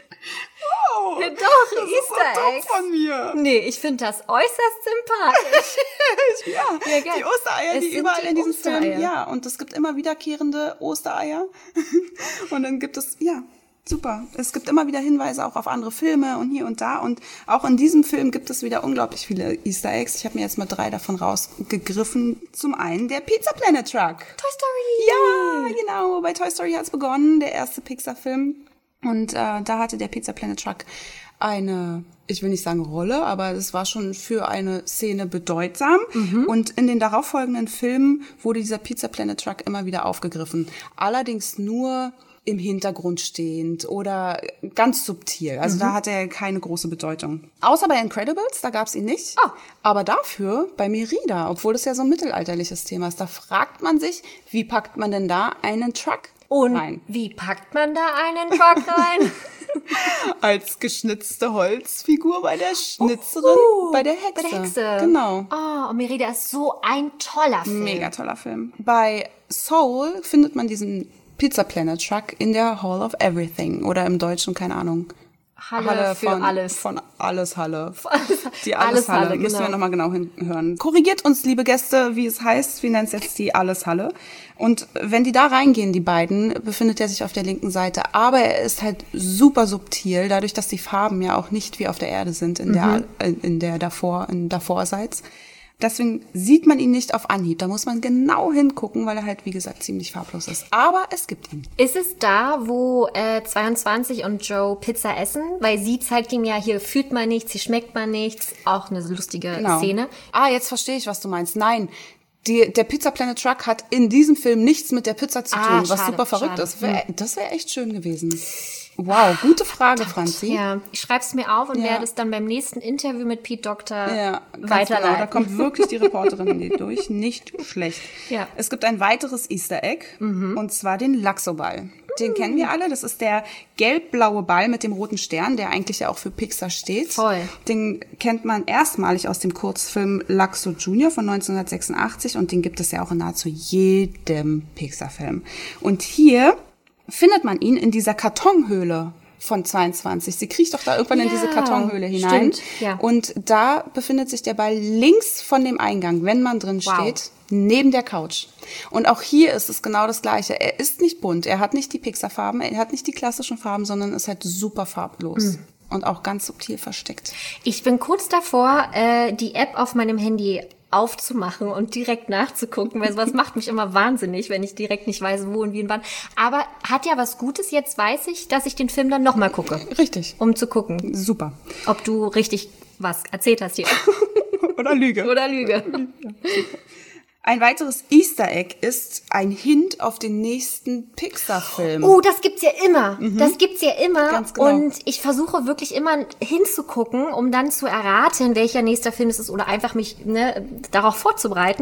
Oh, Ja, doch, Easter so dumm Eggs. von mir. Nee, ich finde das äußerst sympathisch. Ja, Ja, geil. die Ostereier, Es die sind überall die in diesem Ostereier. Film, ja, und es gibt immer wiederkehrende Ostereier. Und dann gibt es, ja, super. Es gibt immer wieder Hinweise auch auf andere Filme und hier und da. Und auch in diesem Film gibt es wieder unglaublich viele Easter Eggs. Ich habe mir jetzt mal drei davon rausgegriffen. Zum einen der Pizza Planet Truck. Toy Story. Ja, genau. Bei Toy Story hat's begonnen, der erste Pixar-Film. Und äh, da hatte der Pizza Planet Truck eine, ich will nicht sagen Rolle, aber es war schon für eine Szene bedeutsam. Und in den darauffolgenden Filmen wurde dieser Pizza Planet Truck immer wieder aufgegriffen. Allerdings nur im Hintergrund stehend oder ganz subtil. Also da hat er keine große Bedeutung. Außer bei Incredibles, da gab's ihn nicht. Oh. Aber dafür bei Merida, obwohl das ja so ein mittelalterliches Thema ist, da fragt man sich, wie packt man denn da einen Truck Und rein? wie packt man da einen Truck rein? Als geschnitzte Holzfigur bei der Schnitzerin, Uh, bei der Hexe. Bei der Hexe. Genau. Oh, und Merida ist so ein toller Film. Mega toller Film. Bei Soul findet man diesen Pizza Planet Truck in der Hall of Everything oder im Deutschen, keine Ahnung. Halle, für von, alles. Von Alles Halle. alles, Die Alles Halle. Halle, Müssen genau. wir nochmal genau hinhören. Korrigiert uns, liebe Gäste, wie es heißt. Wir nennen es jetzt die Alles Halle. Und wenn die da reingehen, die beiden, befindet er sich auf der linken Seite. Aber er ist halt super subtil, dadurch, dass die Farben ja auch nicht wie auf der Erde sind, in der, in, in der davor, in davorseits. Deswegen sieht man ihn nicht auf Anhieb. Da muss man genau hingucken, weil er halt, wie gesagt, ziemlich farblos ist. Aber es gibt ihn. Ist es da, wo äh, zweiundzwanzig und Joe Pizza essen? Weil sie zeigt ihm ja, hier fühlt man nichts, hier schmeckt man nichts. Auch eine lustige Genau. Szene. Ah, jetzt verstehe ich, was du meinst. Nein, die, der Pizza Planet Truck hat in diesem Film nichts mit der Pizza zu tun, Ah, was schade, super verrückt schade. ist. Wär, das wäre echt schön gewesen. Wow, gute Frage, Franzi. Ja, ich schreibe es mir auf und Ja. werde es dann beim nächsten Interview mit Pete Doctor Ja, ganz weiterleiten. genau. Da kommt wirklich die Reporterin in die durch. Nicht schlecht. Ja. Es gibt ein weiteres Easter Egg, und zwar den Laxo-Ball. Den kennen wir alle. Das ist der gelb-blaue Ball mit dem roten Stern, der eigentlich ja auch für Pixar steht. Voll. Den kennt man erstmalig aus dem Kurzfilm Laxo Junior von neunzehnhundertsechsundachtzig und den gibt es ja auch in nahezu jedem Pixar-Film. Und hier findet man ihn in dieser Kartonhöhle von zweiundzwanzig. Sie kriecht doch da irgendwann in Ja, diese Kartonhöhle hinein. stimmt, ja. Und da befindet sich der Ball links von dem Eingang, wenn man drin Wow. steht, neben der Couch. Und auch hier ist es genau das Gleiche. Er ist nicht bunt, er hat nicht die Pixar-Farben, er hat nicht die klassischen Farben, sondern ist halt super farblos. Mhm. Und auch ganz subtil versteckt. Ich bin kurz davor, äh, die App auf meinem Handy aufzumachen und direkt nachzugucken, weil sowas macht mich immer wahnsinnig, wenn ich direkt nicht weiß, wo und wie und wann. Aber hat ja was Gutes, jetzt weiß ich, dass ich den Film dann nochmal gucke. Richtig. Um zu gucken. Super. Ob du richtig was erzählt hast hier. Oder Lüge. Oder Lüge. Ein weiteres Easter Egg ist ein Hint auf den nächsten Pixar-Film. Oh, das gibt's ja immer. Mhm. Das gibt's ja immer. Ganz genau. Und ich versuche wirklich immer hinzugucken, um dann zu erraten, welcher nächster Film es ist oder einfach mich ne, darauf vorzubereiten.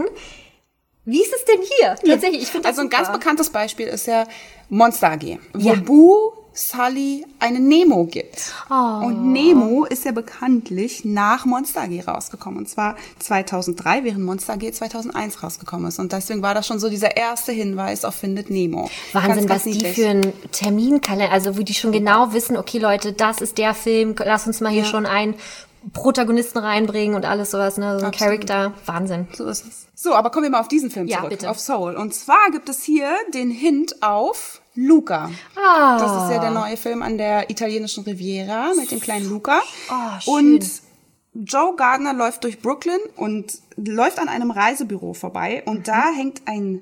Wie ist es denn hier? Tatsächlich, ich finde das Also ein super. ganz bekanntes Beispiel ist ja Monster A G, wo Ja. Boo Sully eine Nemo gibt. Oh. Und Nemo ist ja bekanntlich nach Monster A G rausgekommen. Und zwar zweitausenddrei, während Monster A G zweitausendeins rausgekommen ist. Und deswegen war das schon so dieser erste Hinweis auf Findet Nemo. Wahnsinn, Ganz, ganz was die niedlich. für einen Terminkalender, also wo die schon genau wissen, okay Leute, das ist der Film, lass uns mal hier Ja. schon einen Protagonisten reinbringen und alles sowas, ne, so ein Absolut. Charakter. Wahnsinn. So ist es. So, aber kommen wir mal auf diesen Film Ja, zurück, bitte. auf Soul. Und zwar gibt es hier den Hint auf Luca. Ah. Das ist ja der neue Film an der italienischen Riviera mit dem kleinen Luca. Oh, schön. Und Joe Gardner läuft durch Brooklyn und läuft an einem Reisebüro vorbei und da hängt ein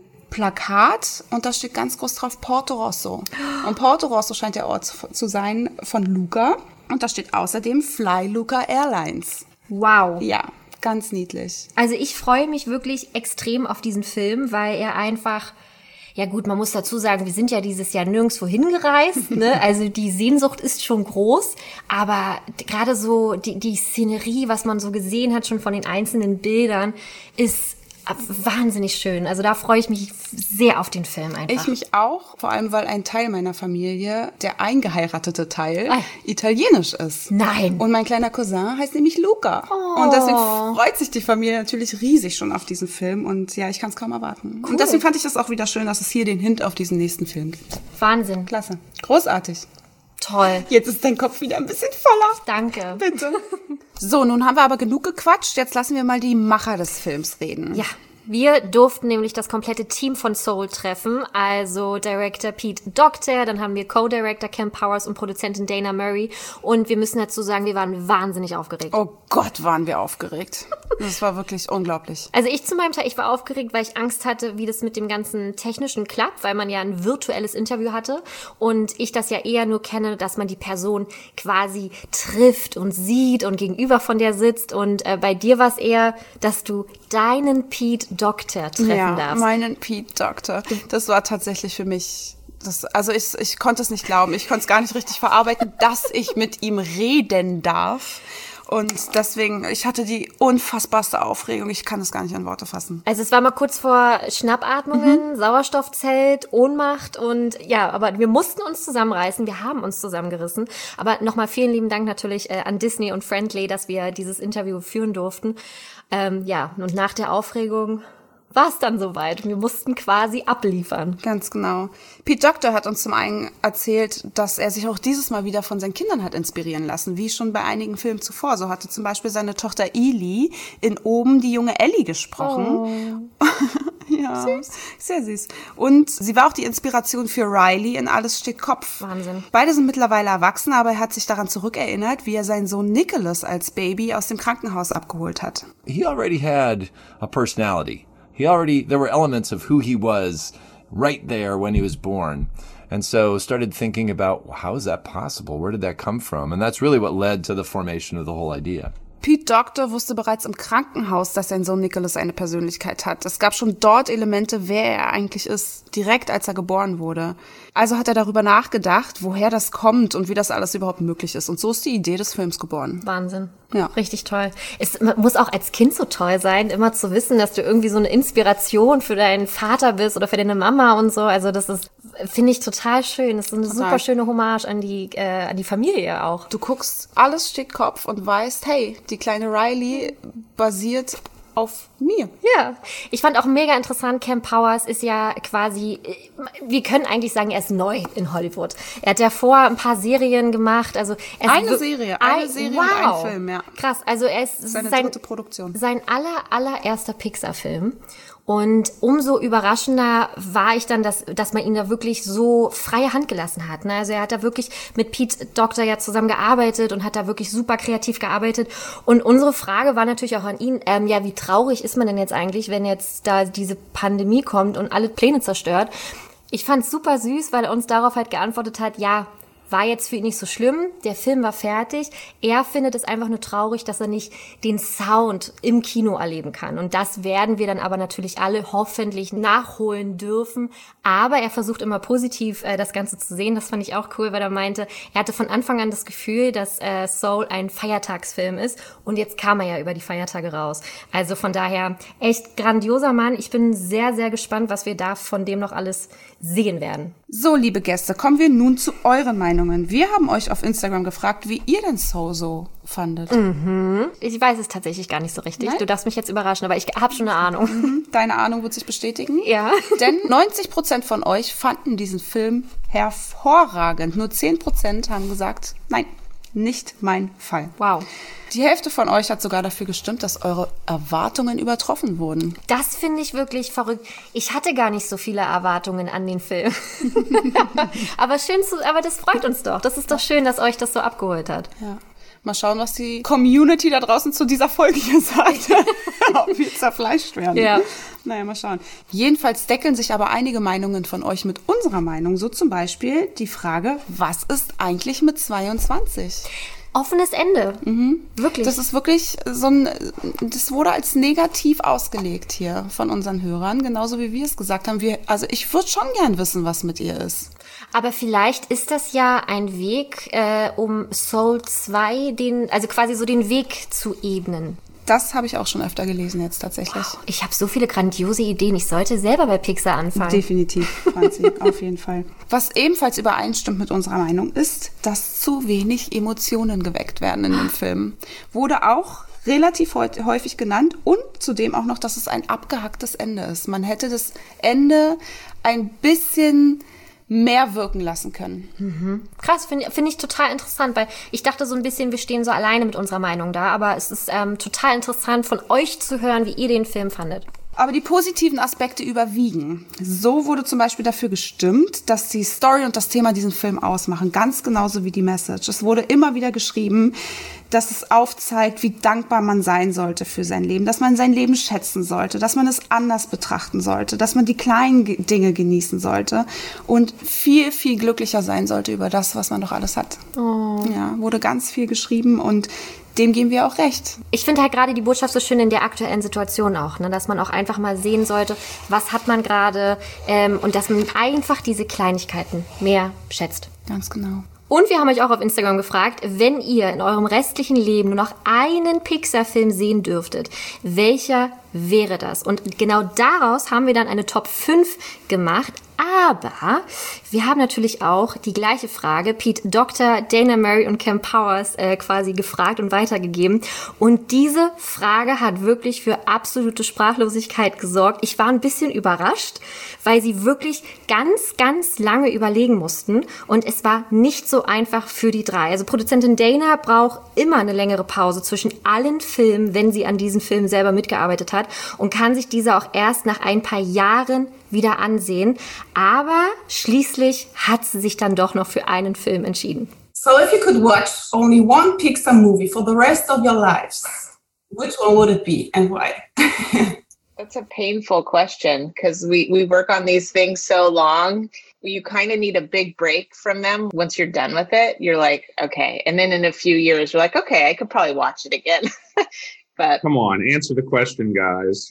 Plakat und da steht ganz groß drauf Porto Rosso. Und Porto Rosso scheint der Ort zu- zu sein von Luca. Und da steht außerdem Fly Luca Airlines. Wow. Ja, ganz niedlich. Also ich freue mich wirklich extrem auf diesen Film, weil er einfach, ja gut, man muss dazu sagen, wir sind ja dieses Jahr nirgendwo hingereist, ne? Also die Sehnsucht ist schon groß, aber gerade so die, die Szenerie, was man so gesehen hat, schon von den einzelnen Bildern, ist wahnsinnig schön. Also da freue ich mich sehr auf den Film einfach. Ich mich auch, vor allem weil ein Teil meiner Familie, der eingeheiratete Teil, Ah. italienisch ist. Nein. Und mein kleiner Cousin heißt nämlich Luca. Oh. Und deswegen freut sich die Familie natürlich riesig schon auf diesen Film. Und ja, ich kann es kaum erwarten. Und deswegen fand ich das auch wieder schön, dass es hier den Hint auf diesen nächsten Film gibt. Wahnsinn. Klasse. Großartig. Toll. Jetzt ist dein Kopf wieder ein bisschen voller. Danke. Bitte. So, nun haben wir aber genug gequatscht. Jetzt lassen wir mal die Macher des Films reden. Ja, wir durften nämlich das komplette Team von Soul treffen, also Director Pete Docter, dann haben wir Co-Director Cam Powers und Produzentin Dana Murray und wir müssen dazu sagen, wir waren wahnsinnig aufgeregt. Oh Gott, waren wir aufgeregt. Das war wirklich unglaublich. Also ich zu meinem Teil, ich war aufgeregt, weil ich Angst hatte, wie das mit dem ganzen Technischen klappt, weil man ja ein virtuelles Interview hatte und ich das ja eher nur kenne, dass man die Person quasi trifft und sieht und gegenüber von der sitzt und äh, bei dir war es eher, dass du deinen Pete Docter treffen ja, darfst. meinen Pete Docter. Das war tatsächlich für mich, das, also ich, ich konnte es nicht glauben. Ich konnte es gar nicht richtig verarbeiten, dass ich mit ihm reden darf. Und deswegen, ich hatte die unfassbarste Aufregung. Ich kann es gar nicht in Worte fassen. Also es war mal kurz vor Schnappatmungen, mhm. Sauerstoffzelt, Ohnmacht und ja, aber wir mussten uns zusammenreißen, wir haben uns zusammengerissen. Aber nochmal vielen lieben Dank natürlich äh, an Disney und Friendly, dass wir dieses Interview führen durften. Ähm, ja, und nach der Aufregung war es dann soweit. Wir mussten quasi abliefern. Ganz genau. Pete Docter hat uns zum einen erzählt, dass er sich auch dieses Mal wieder von seinen Kindern hat inspirieren lassen, wie schon bei einigen Filmen zuvor. So hatte zum Beispiel seine Tochter Eli in Oben die junge Ellie gesprochen. Oh. Ja, süß. Sehr süß. Und sie war auch die Inspiration für Riley in Alles steht Kopf. Wahnsinn. Beide sind mittlerweile erwachsen, aber er hat sich daran zurückerinnert, wie er seinen Sohn Nicholas als Baby aus dem Krankenhaus abgeholt hat. He already had a personality. He already, there were elements of who he was right there when he was born. And so started thinking about, well, how is that possible? Where did that come from? And that's really what led to the formation of the whole idea. Pete Docter wusste bereits im Krankenhaus, dass sein Sohn Nicholas eine Persönlichkeit hat. Es gab schon dort Elemente, wer er eigentlich ist, direkt als er geboren wurde. Also hat er darüber nachgedacht, woher das kommt und wie das alles überhaupt möglich ist. Und so ist die Idee des Films geboren. Wahnsinn. Ja. Richtig toll. Es muss auch als Kind so toll sein, immer zu wissen, dass du irgendwie so eine Inspiration für deinen Vater bist oder für deine Mama und so. Also das ist, finde ich, total schön. Das ist eine Total. super schöne Hommage an die, äh, an die Familie auch. Du guckst, alles steht Kopf und weißt, hey, die kleine Riley basiert auf mir. Ja, ich fand auch mega interessant, Cam Powers ist ja quasi, wir können eigentlich sagen, er ist neu in Hollywood. Er hat ja vor ein paar Serien gemacht, also er ist Eine Serie, eine Serie und ein Film, ja. Krass, also er ist Seine sein, dritte Produktion. sein aller, allererster Pixar-Film. Und umso überraschender war ich dann, dass, dass man ihn da wirklich so freie Hand gelassen hat. Ne? Also er hat da wirklich mit Pete Docter ja zusammen gearbeitet und hat da wirklich super kreativ gearbeitet. Und unsere Frage war natürlich auch an ihn, ähm, ja, wie traurig ist man denn jetzt eigentlich, wenn jetzt da diese Pandemie kommt und alle Pläne zerstört? Ich fand's super süß, weil er uns darauf halt geantwortet hat, ja, war jetzt für ihn nicht so schlimm, der Film war fertig. Er findet es einfach nur traurig, dass er nicht den Sound im Kino erleben kann. Und das werden wir dann aber natürlich alle hoffentlich nachholen dürfen. Aber er versucht immer positiv äh, das Ganze zu sehen. Das fand ich auch cool, weil er meinte, er hatte von Anfang an das Gefühl, dass äh, Soul ein Feiertagsfilm ist. Und jetzt kam er ja über die Feiertage raus. Also von daher echt grandioser Mann. Ich bin sehr, sehr gespannt, was wir da von dem noch alles sehen werden. So, liebe Gäste, kommen wir nun zu euren Meinungen. Wir haben euch auf Instagram gefragt, wie ihr denn Soul so fandet. Mhm. Ich weiß es tatsächlich gar nicht so richtig. Nein? Du darfst mich jetzt überraschen, aber ich habe schon eine Ahnung. Mhm. Deine Ahnung wird sich bestätigen? Ja. Denn neunzig Prozent von euch fanden diesen Film hervorragend. Nur zehn Prozent haben gesagt, nein, nicht mein Fall. Wow. Die Hälfte von euch hat sogar dafür gestimmt, dass eure Erwartungen übertroffen wurden. Das finde ich wirklich verrückt. Ich hatte gar nicht so viele Erwartungen an den Film. aber schön zu, aber das freut uns doch. Das ist doch schön, dass euch das so abgeholt hat. Ja. Mal schauen, was die Community da draußen zu dieser Folge hier sagt. Ob wir zerfleischt werden. Ja. Naja, mal schauen. Jedenfalls deckeln sich aber einige Meinungen von euch mit unserer Meinung. So zum Beispiel die Frage, was ist eigentlich mit zweiundzwanzig? Offenes Ende. Mhm. Wirklich. Das ist wirklich so ein, das wurde als negativ ausgelegt hier von unseren Hörern, genauso wie wir es gesagt haben. Wir, also ich würde schon gern wissen, was mit ihr ist. Aber vielleicht ist das ja ein Weg, äh, um Soul zwei, den, also quasi so den Weg zu ebnen. Das habe ich auch schon öfter gelesen jetzt tatsächlich. Wow, ich habe so viele grandiose Ideen. Ich sollte selber bei Pixar anfangen. Definitiv, Franzi, auf jeden Fall. Was ebenfalls übereinstimmt mit unserer Meinung ist, dass zu wenig Emotionen geweckt werden in dem Film. Wurde auch relativ häufig genannt und zudem auch noch, dass es ein abgehacktes Ende ist. Man hätte das Ende ein bisschen mehr wirken lassen können. Mhm. Krass, finde find ich total interessant, weil ich dachte so ein bisschen, wir stehen so alleine mit unserer Meinung da, aber es ist ähm, total interessant von euch zu hören, wie ihr den Film fandet. Aber die positiven Aspekte überwiegen. So wurde zum Beispiel dafür gestimmt, dass die Story und das Thema diesen Film ausmachen, ganz genauso wie die Message. Es wurde immer wieder geschrieben, dass es aufzeigt, wie dankbar man sein sollte für sein Leben, dass man sein Leben schätzen sollte, dass man es anders betrachten sollte, dass man die kleinen G- Dinge genießen sollte und viel, viel glücklicher sein sollte über das, was man doch alles hat. Oh. Ja, wurde ganz viel geschrieben und dem geben wir auch recht. Ich finde halt gerade die Botschaft so schön in der aktuellen Situation auch, ne? Dass man auch einfach mal sehen sollte, was hat man gerade ähm, und dass man einfach diese Kleinigkeiten mehr schätzt. Ganz genau. Und wir haben euch auch auf Instagram gefragt, wenn ihr in eurem restlichen Leben nur noch einen Pixar-Film sehen dürftet, welcher wäre das? Und genau daraus haben wir dann eine Top fünf gemacht. Aber wir haben natürlich auch die gleiche Frage Pete Docter, Dana Murray und Cam Powers äh, quasi gefragt und weitergegeben. Und diese Frage hat wirklich für absolute Sprachlosigkeit gesorgt. Ich war ein bisschen überrascht, weil sie wirklich ganz, ganz lange überlegen mussten. Und es war nicht so einfach für die drei. Also Produzentin Dana braucht immer eine längere Pause zwischen allen Filmen, wenn sie an diesen Film selber mitgearbeitet hat. Und kann sich diese auch erst nach ein paar Jahren wieder ansehen. Aber schließlich hat sie sich dann doch noch für einen Film entschieden. So if you could watch only one Pixar movie for the rest of your lives, which one would it be and why? That's a painful question because we, we work on these things so long. You kind of need a big break from them. Once you're done with it, you're like, okay. And then in a few years, you're like, okay, I could probably watch it again. But come on, answer the question, guys.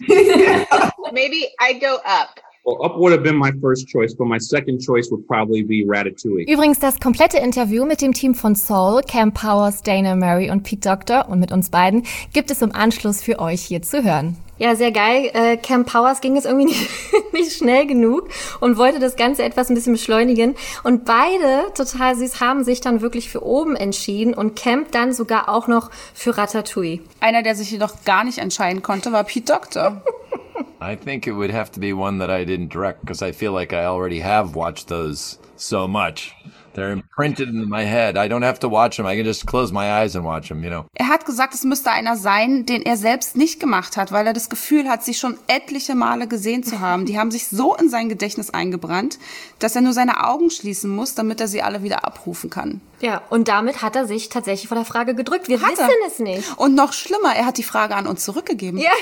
Maybe I'd go Up. Well, Up would have been my first choice, but my second choice would probably be Ratatouille. Übrigens das komplette Interview mit dem Team von Soul, Cam Powers, Dana Murray und Pete Docter und mit uns beiden gibt es im Anschluss für euch hier zu hören. Ja, sehr geil. Äh, Cam Powers ging es irgendwie nicht, nicht schnell genug und wollte das Ganze etwas ein bisschen beschleunigen. Und beide, total süß, haben sich dann wirklich für Oben entschieden und Cam dann sogar auch noch für Ratatouille. Einer, der sich jedoch gar nicht entscheiden konnte, war Pete Docter. I think it would have to be one that I didn't direct because I feel like I already have watched those so much. They're imprinted into my head. I don't have to watch them. I can just close my eyes and watch them, you know. Er hat gesagt, es müsste einer sein, den er selbst nicht gemacht hat, weil er das Gefühl hat, sie schon etliche Male gesehen zu haben. Die haben sich so in sein Gedächtnis eingebrannt, dass er nur seine Augen schließen muss, damit er sie alle wieder abrufen kann. Ja, und damit hat er sich tatsächlich vor der Frage gedrückt. Wir Hat wissen er. es nicht. Und noch schlimmer, er hat die Frage an uns zurückgegeben. Ja.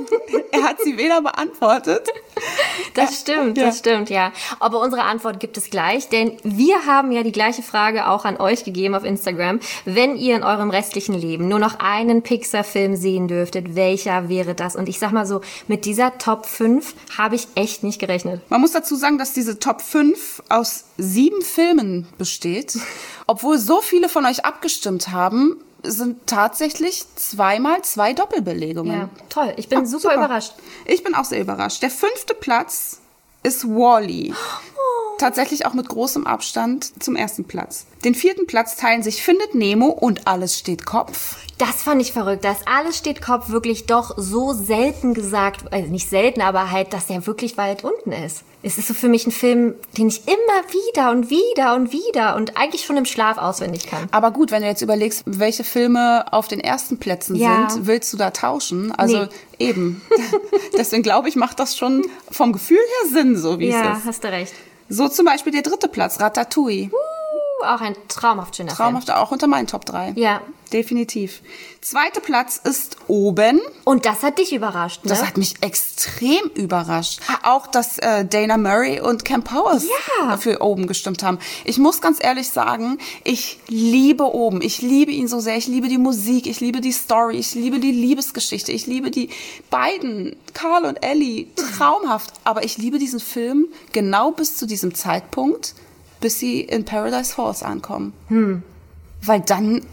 Er hat sie weder beantwortet. Das stimmt, das stimmt, ja. Aber unsere Antwort gibt es gleich, denn wir haben ja die gleiche Frage auch an euch gegeben auf Instagram. Wenn ihr in eurem restlichen Leben nur noch einen Pixar-Film sehen dürftet, welcher wäre das? Und ich sag mal so, mit dieser Top fünf habe ich echt nicht gerechnet. Man muss dazu sagen, dass diese Top fünf aus sieben Filmen besteht. Obwohl so viele von euch abgestimmt haben, sind tatsächlich zweimal zwei Doppelbelegungen. Ja, toll. Ich bin Ah, super, überrascht. Ich bin auch sehr überrascht. Der fünfte Platz ist Wall-E. Tatsächlich auch mit großem Abstand zum ersten Platz. Den vierten Platz teilen sich Findet Nemo und Alles steht Kopf. Das fand ich verrückt, dass Alles steht Kopf wirklich doch so selten gesagt, also nicht selten, aber halt, dass er wirklich weit unten ist. Es ist so für mich ein Film, den ich immer wieder und wieder und wieder und eigentlich schon im Schlaf auswendig kann. Aber gut, wenn du jetzt überlegst, welche Filme auf den ersten Plätzen Ja. sind, willst du da tauschen? Also Nee. eben. Deswegen glaube ich, macht das schon vom Gefühl her Sinn, so wie Ja, es ist. hast du recht. So zum Beispiel der dritte Platz, Ratatouille. Uh, auch ein traumhaft schöner Traumhaft, auch unter meinen Top drei. Film. Ja. Definitiv. Zweiter Platz ist Oben. Und das hat dich überrascht, ne? Das hat mich extrem überrascht. Auch, dass äh, Dana Murray und Cam Powers Ja. für Oben gestimmt haben. Ich muss ganz ehrlich sagen, ich liebe Oben. Ich liebe ihn so sehr. Ich liebe die Musik. Ich liebe die Story. Ich liebe die Liebesgeschichte. Ich liebe die beiden, Carl und Ellie. Traumhaft. Aber ich liebe diesen Film genau bis zu diesem Zeitpunkt, bis sie in Paradise Falls ankommen. Hm. Weil dann,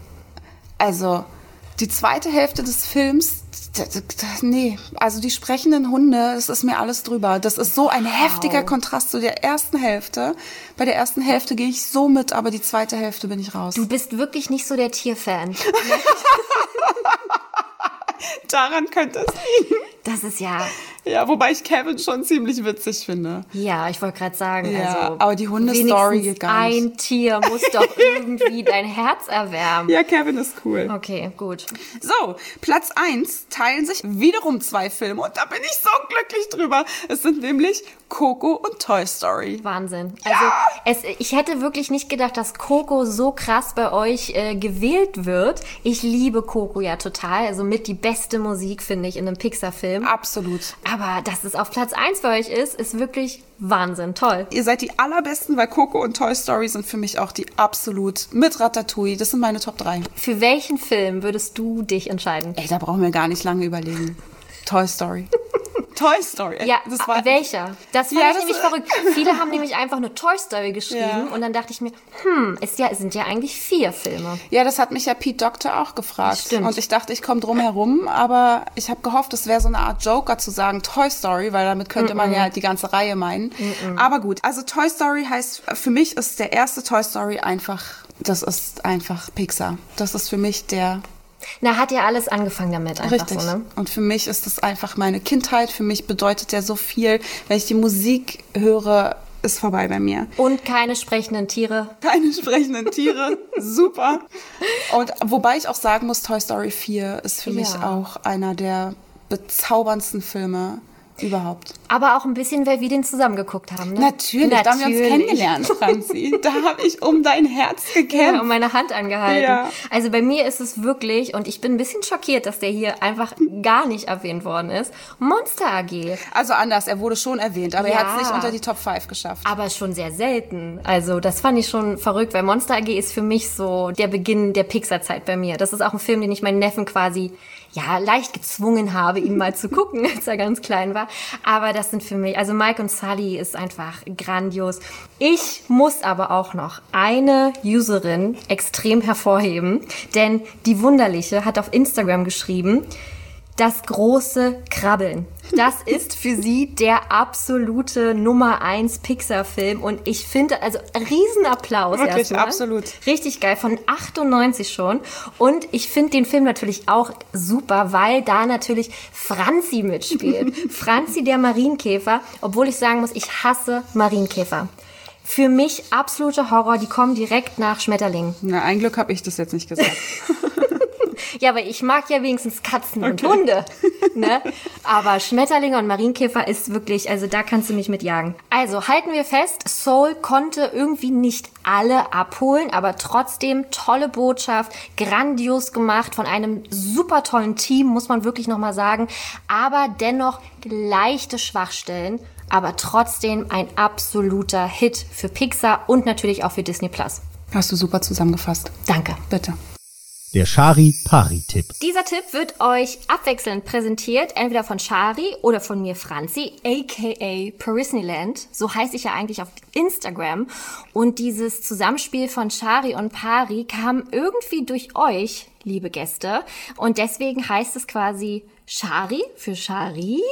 also die zweite Hälfte des Films, d- d- d- nee, also die sprechenden Hunde, das ist mir alles drüber. Das ist so ein heftiger Kontrast zu der ersten Hälfte. Bei der ersten Hälfte gehe ich so mit, aber die zweite Hälfte bin ich raus. Du bist wirklich nicht so der Tierfan. Daran könnte es liegen. Das ist ja, Ja, wobei ich Kevin schon ziemlich witzig finde. ja, ich wollte gerade sagen, Ja, also aber die Hundestory wenigstens geht gar nicht. ein Tier muss doch irgendwie dein Herz erwärmen. Ja, Kevin ist cool. Okay, gut. So, Platz eins teilen sich wiederum zwei Filme und da bin ich so glücklich drüber. Es sind nämlich Coco und Toy Story. Wahnsinn. Also es, ich hätte wirklich nicht gedacht, dass Coco so krass bei euch äh, gewählt wird. Ich liebe Coco ja total. Also mit die beste Musik, finde ich, in einem Pixar-Film. Absolut. Aber dass es auf Platz eins bei euch ist, ist wirklich Wahnsinn. Toll. Ihr seid die allerbesten, weil Coco und Toy Story sind für mich auch die absolut mit Ratatouille. Das sind meine Top drei. Für welchen Film würdest du dich entscheiden? Ey, da brauchen wir gar nicht lange überlegen. Toy Story. Toy Story. Ja, das war welcher? Das fand Ja, ich das- nämlich verrückt. Viele haben nämlich einfach nur Toy Story geschrieben Ja. und dann dachte ich mir, hm, ist ja, es sind ja eigentlich vier Filme. Ja, das hat mich ja Pete Doctor auch gefragt. Stimmt. Und ich dachte, ich komme drum herum, aber ich habe gehofft, es wäre so eine Art Joker zu sagen Toy Story, weil damit könnte man ja halt die ganze Reihe meinen. Aber gut, also Toy Story heißt, für mich ist der erste Toy Story einfach, das ist einfach Pixar. Das ist für mich der Na, hat ja alles angefangen damit einfach Richtig. so, ne? Und für mich ist das einfach meine Kindheit. Für mich bedeutet der so viel. Wenn ich die Musik höre, ist vorbei bei mir. Und keine sprechenden Tiere. Keine sprechenden Tiere. Super. Und wobei ich auch sagen muss, Toy Story vier ist für mich Ja. auch einer der bezauberndsten Filme überhaupt. Aber auch ein bisschen, weil wir den zusammen geguckt haben, ne? Natürlich, da haben wir uns Natürlich. kennengelernt, Franzi. Da habe ich um dein Herz gekämpft. Ja, und meine Hand angehalten. Ja. Also bei mir ist es wirklich, und ich bin ein bisschen schockiert, dass der hier einfach gar nicht erwähnt worden ist, Monster A G. Also anders, er wurde schon erwähnt, aber Ja. er hat es nicht unter die Top fünf geschafft. Aber schon sehr selten. Also das fand ich schon verrückt, weil Monster A G ist für mich so der Beginn der Pixar-Zeit bei mir. Das ist auch ein Film, den ich meinen Neffen quasi ja leicht gezwungen habe, ihn mal zu gucken, als er ganz klein war. Aber das sind für mich, also Mike und Sully ist einfach grandios. Ich muss aber auch noch eine Userin extrem hervorheben, denn die Wunderliche hat auf Instagram geschrieben, das große Krabbeln. Das ist für sie der absolute Nummer eins Pixar-Film. Und ich finde, also Riesenapplaus Wirklich, erstmal. absolut. Richtig geil, von achtundneunzig schon. Und ich finde den Film natürlich auch super, weil da natürlich Franzi mitspielt. Franzi, der Marienkäfer. Obwohl ich sagen muss, ich hasse Marienkäfer. Für mich absoluter Horror, die kommen direkt nach Schmetterling. Na, ein Glück habe ich das jetzt nicht gesagt. Ja, aber ich mag ja wenigstens Katzen okay. und Hunde. Ne? Aber Schmetterlinge und Marienkäfer ist wirklich, also da kannst du mich mit jagen. Also halten wir fest, Soul konnte irgendwie nicht alle abholen, aber trotzdem tolle Botschaft, grandios gemacht von einem super tollen Team, muss man wirklich nochmal sagen. Aber dennoch leichte Schwachstellen, aber trotzdem ein absoluter Hit für Pixar und natürlich auch für Disney Plus. Hast du super zusammengefasst. Danke. Bitte. Der Shari-Pari-Tipp. Dieser Tipp wird euch abwechselnd präsentiert, entweder von Shari oder von mir Franzi, aka Parisneyland. So heiße ich ja eigentlich auf Instagram. Und dieses Zusammenspiel von Shari und Pari kam irgendwie durch euch, liebe Gäste. Und deswegen heißt es quasi Shari für Sharina.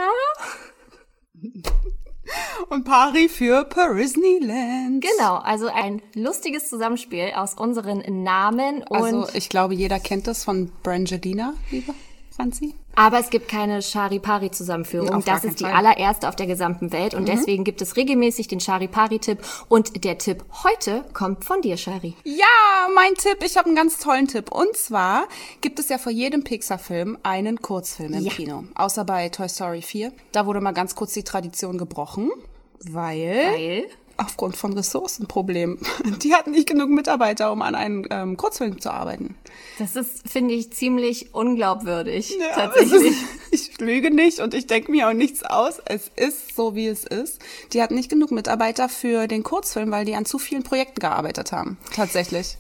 Und Pari für Parisneyland. Genau, also ein lustiges Zusammenspiel aus unseren Namen. Und also ich glaube, jeder kennt das von Brangelina, liebe Franzi. Aber es gibt keine Shari-Pari-Zusammenführung. Auf gar Das ist die keinen Fall. allererste auf der gesamten Welt. Und mhm. deswegen gibt es regelmäßig den Shari-Pari-Tipp. Und der Tipp heute kommt von dir, Shari. Ja, mein Tipp. Ich habe einen ganz tollen Tipp. Und zwar gibt es ja vor jedem Pixar-Film einen Kurzfilm im ja. Kino. Außer bei Toy Story vier. Da wurde mal ganz kurz die Tradition gebrochen. Weil... Weil... Aufgrund von Ressourcenproblemen. Die hatten nicht genug Mitarbeiter, um an einem ähm, Kurzfilm zu arbeiten. Das ist, finde ich, ziemlich unglaubwürdig, ja, tatsächlich. Ist, ich lüge nicht und ich denke mir auch nichts aus. Es ist so, wie es ist. Die hatten nicht genug Mitarbeiter für den Kurzfilm, weil die an zu vielen Projekten gearbeitet haben. Tatsächlich.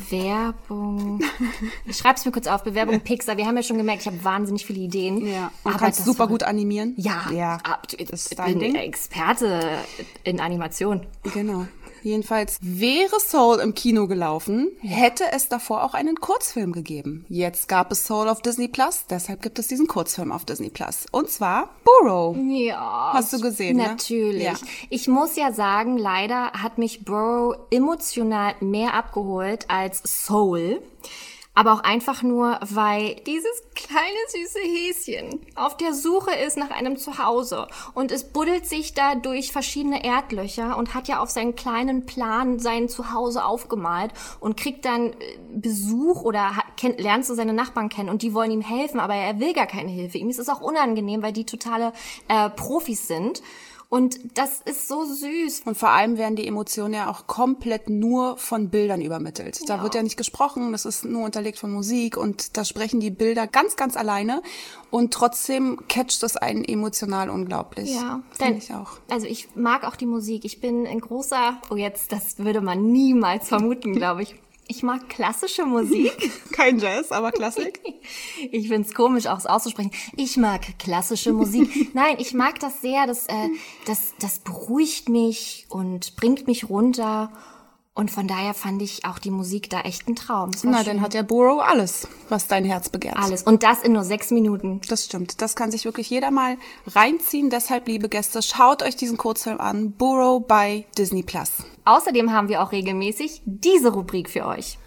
Bewerbung. Ich schreib's mir kurz auf. Bewerbung Pixar. Wir haben ja schon gemerkt, ich habe wahnsinnig viele Ideen. Ja. Und aber kannst super war, gut animieren. Ja. Ja. Ab, ich das ist bin Ding. Experte in Animation. Genau. Jedenfalls wäre Soul im Kino gelaufen, hätte es davor auch einen Kurzfilm gegeben. Jetzt gab es Soul auf Disney Plus, deshalb gibt es diesen Kurzfilm auf Disney Plus. Und zwar Burrow. Ja. Hast du gesehen, natürlich. ne? Ja. Ich muss ja sagen, leider hat mich Burrow emotional mehr abgeholt als Soul. Aber auch einfach nur, weil dieses kleine süße Häschen auf der Suche ist nach einem Zuhause. Und es buddelt sich da durch verschiedene Erdlöcher und hat ja auf seinen kleinen Plan sein Zuhause aufgemalt und kriegt dann Besuch oder hat, kennt, lernt so seine Nachbarn kennen und die wollen ihm helfen, aber er will gar keine Hilfe. Ihm ist es auch unangenehm, weil die totale äh, Profis sind. Und das ist so süß. Und vor allem werden die Emotionen ja auch komplett nur von Bildern übermittelt. Da ja. wird ja nicht gesprochen, das ist nur unterlegt von Musik und da sprechen die Bilder ganz, ganz alleine. Und trotzdem catcht das einen emotional unglaublich. Ja, finde ich auch. Also ich mag auch die Musik. Ich bin ein großer, oh jetzt, das würde man niemals vermuten, glaube ich. Ich mag klassische Musik. Kein Jazz, aber Klassik. Ich find's komisch, auch auszusprechen. Ich mag klassische Musik. Nein, ich mag das sehr. Das, äh, das, das beruhigt mich und bringt mich runter. Und von daher fand ich auch die Musik da echt ein Traum. Na, dann hat der Burrow alles, was dein Herz begehrt. Alles. Und das in nur sechs Minuten. Das stimmt. Das kann sich wirklich jeder mal reinziehen. Deshalb, liebe Gäste, schaut euch diesen Kurzfilm an. Burrow bei Disney Plus. Außerdem haben wir auch regelmäßig diese Rubrik für euch.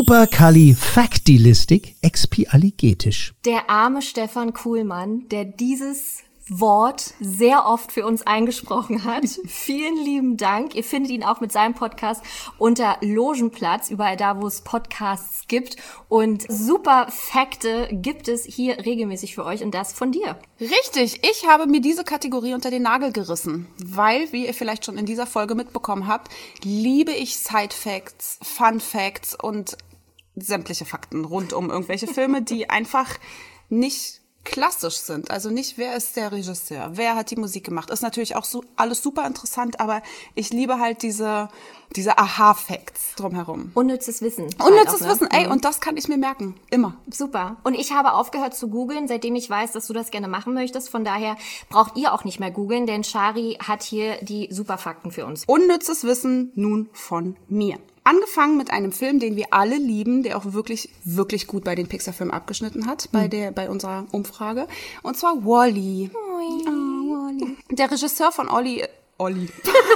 Superkalifaktilistik expialigetisch. Der arme Stefan Kuhlmann, der dieses Wort sehr oft für uns eingesprochen hat. Vielen lieben Dank. Ihr findet ihn auch mit seinem Podcast unter Logenplatz, überall da, wo es Podcasts gibt. Und super Fakte gibt es hier regelmäßig für euch und das von dir. Richtig, ich habe mir diese Kategorie unter den Nagel gerissen, weil, wie ihr vielleicht schon in dieser Folge mitbekommen habt, liebe ich Side Facts, Fun Facts und sämtliche Fakten rund um irgendwelche Filme, die einfach nicht klassisch sind. Also nicht, wer ist der Regisseur, wer hat die Musik gemacht. Ist natürlich auch so alles super interessant, aber ich liebe halt diese diese Aha-Facts drumherum. Unnützes Wissen. Unnützes halt auch, Wissen, ne? ey, und das kann ich mir merken. Immer. Super. Und ich habe aufgehört zu googeln, seitdem ich weiß, dass du das gerne machen möchtest. Von daher braucht ihr auch nicht mehr googeln, denn Shari hat hier die Superfakten für uns. Unnützes Wissen nun von mir. Angefangen mit einem Film, den wir alle lieben, der auch wirklich, wirklich gut bei den Pixar-Filmen abgeschnitten hat, bei der, bei unserer Umfrage. Und zwar Wall-E. Oh, Wall-E. Der Regisseur von Olli, Olli.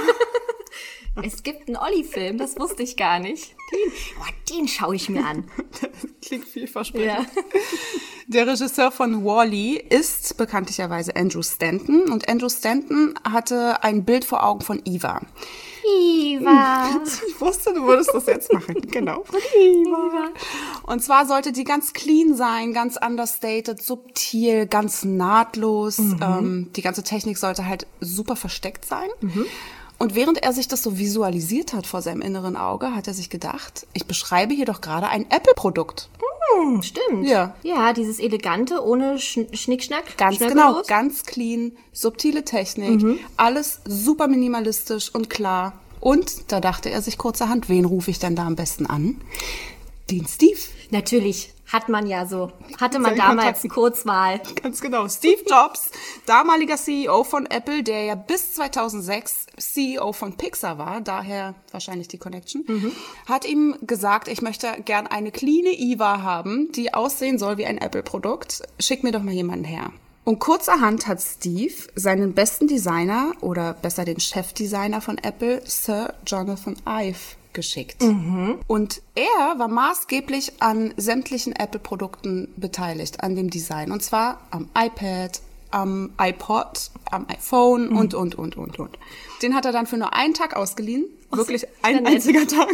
Es gibt einen Olli-Film, das wusste ich gar nicht. Den, oh, den schaue ich mir an. Klingt vielversprechend. Ja. Der Regisseur von Wall-E ist bekanntlicherweise Andrew Stanton. Und Andrew Stanton hatte ein Bild vor Augen von Eva. Eva. Ich wusste, du würdest das jetzt machen. Genau. Eva. Und zwar sollte die ganz clean sein, ganz understated, subtil, ganz nahtlos. Mhm. Ähm, die ganze Technik sollte halt super versteckt sein. Mhm. Und während er sich das so visualisiert hat vor seinem inneren Auge, hat er sich gedacht, ich beschreibe hier doch gerade ein Apple-Produkt. Hm, stimmt. Ja. Ja, dieses elegante, ohne Sch- Schnickschnack. Ganz genau, ganz clean, subtile Technik, mhm. alles super minimalistisch und klar. Und da dachte er sich kurzerhand, wen rufe ich denn da am besten an? Den Steve. Natürlich. Hat man ja so. Hatte man damals eine Kurzwahl. Ganz genau. Steve Jobs, damaliger C E O von Apple, der ja bis zweitausendsechs C E O von Pixar war, daher wahrscheinlich die Connection, mhm. hat ihm gesagt, ich möchte gern eine clean Eva haben, die aussehen soll wie ein Apple-Produkt. Schick mir doch mal jemanden her. Und kurzerhand hat Steve seinen besten Designer oder besser den Chefdesigner von Apple, Sir Jonathan Ive, geschickt. Mhm. Und er war maßgeblich an sämtlichen Apple-Produkten beteiligt, an dem Design. Und zwar am iPad, am iPod, am iPhone mhm. und, und, und, und, und. Den hat er dann für nur einen Tag ausgeliehen. Oh, wirklich ein einziger Tag.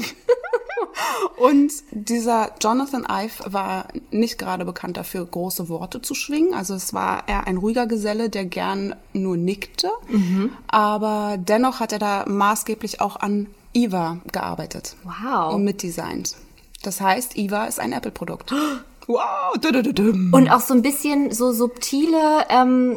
Und dieser Jonathan Ive war nicht gerade bekannt dafür, große Worte zu schwingen. Also es war eher ein ruhiger Geselle, der gern nur nickte. Mhm. Aber dennoch hat er da maßgeblich auch an Eva gearbeitet. Wow. Und mitdesignt. Das heißt, Eva ist ein Apple-Produkt. Wow. Und auch so ein bisschen so subtile ähm,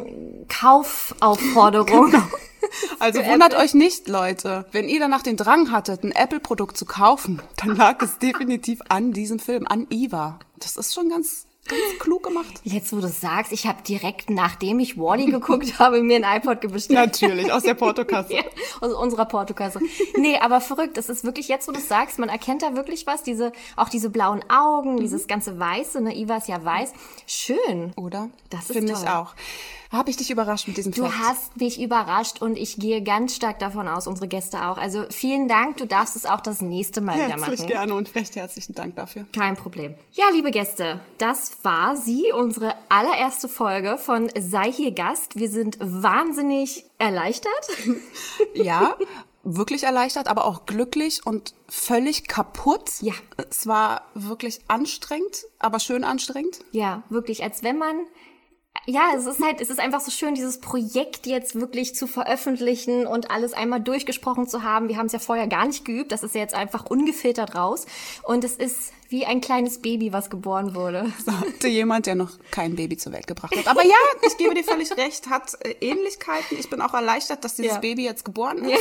Kaufaufforderung. Genau. Also wundert euch nicht, Leute. Wenn ihr danach den Drang hattet, ein Apple-Produkt zu kaufen, dann lag es definitiv an diesem Film, an Eva. Das ist schon ganz... Ganz klug gemacht. Jetzt, wo du es sagst, ich habe direkt, nachdem ich Wall-E geguckt habe, mir ein iPod bestellt. Natürlich, aus der Portokasse. Ja, aus unserer Portokasse. Nee, aber verrückt, es ist wirklich, jetzt, wo du es sagst, man erkennt da wirklich was, diese, auch diese blauen Augen, mhm. dieses ganze Weiße, ne, Eva ist ja weiß. Schön. Oder? Das ist Finde toll. ich auch. Habe ich dich überrascht mit diesem Du Fact? hast mich überrascht und ich gehe ganz stark davon aus, unsere Gäste auch. Also vielen Dank, du darfst es auch das nächste Mal wieder machen. Herzlich gerne und recht herzlichen Dank dafür. Kein Problem. Ja, liebe Gäste, das war sie, unsere allererste Folge von Sei hier Gast. Wir sind wahnsinnig erleichtert. Ja, wirklich erleichtert, aber auch glücklich und völlig kaputt. Ja. Es war wirklich anstrengend, aber schön anstrengend. Ja, wirklich, als wenn man... Ja, es ist halt, es ist einfach so schön, dieses Projekt jetzt wirklich zu veröffentlichen und alles einmal durchgesprochen zu haben. Wir haben es ja vorher gar nicht geübt, das ist ja jetzt einfach ungefiltert raus. Und es ist wie ein kleines Baby, was geboren wurde. Sagte jemand, der noch kein Baby zur Welt gebracht hat. Aber ja, ich gebe dir völlig recht, hat äh, Ähnlichkeiten. Ich bin auch erleichtert, dass dieses ja. Baby jetzt geboren ist. Ja.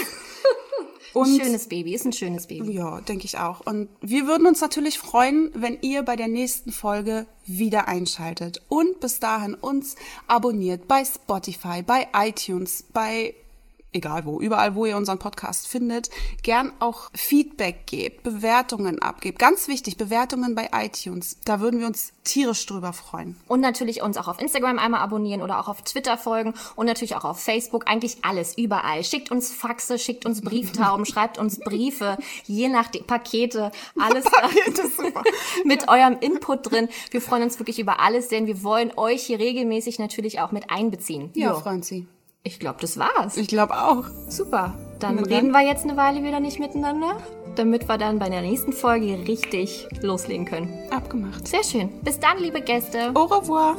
Und ein schönes Baby, ist ein schönes Baby. Ja, denke ich auch. Und wir würden uns natürlich freuen, wenn ihr bei der nächsten Folge wieder einschaltet. Und bis dahin uns abonniert bei Spotify, bei iTunes, bei egal wo, überall, wo ihr unseren Podcast findet, gern auch Feedback gebt, Bewertungen abgebt. Ganz wichtig, Bewertungen bei iTunes. Da würden wir uns tierisch drüber freuen. Und natürlich uns auch auf Instagram einmal abonnieren oder auch auf Twitter folgen und natürlich auch auf Facebook. Eigentlich alles, überall. Schickt uns Faxe, schickt uns Brieftauben, schreibt uns Briefe, je nach die Pakete, alles Pakete, super. mit eurem Input drin. Wir freuen uns wirklich über alles, denn wir wollen euch hier regelmäßig natürlich auch mit einbeziehen. Ja, jo. Franzi. Ich glaube, das war's. Ich glaube auch. Super. Dann, dann reden wir jetzt eine Weile wieder nicht miteinander, damit wir dann bei der nächsten Folge richtig loslegen können. Abgemacht. Sehr schön. Bis dann, liebe Gäste. Au revoir.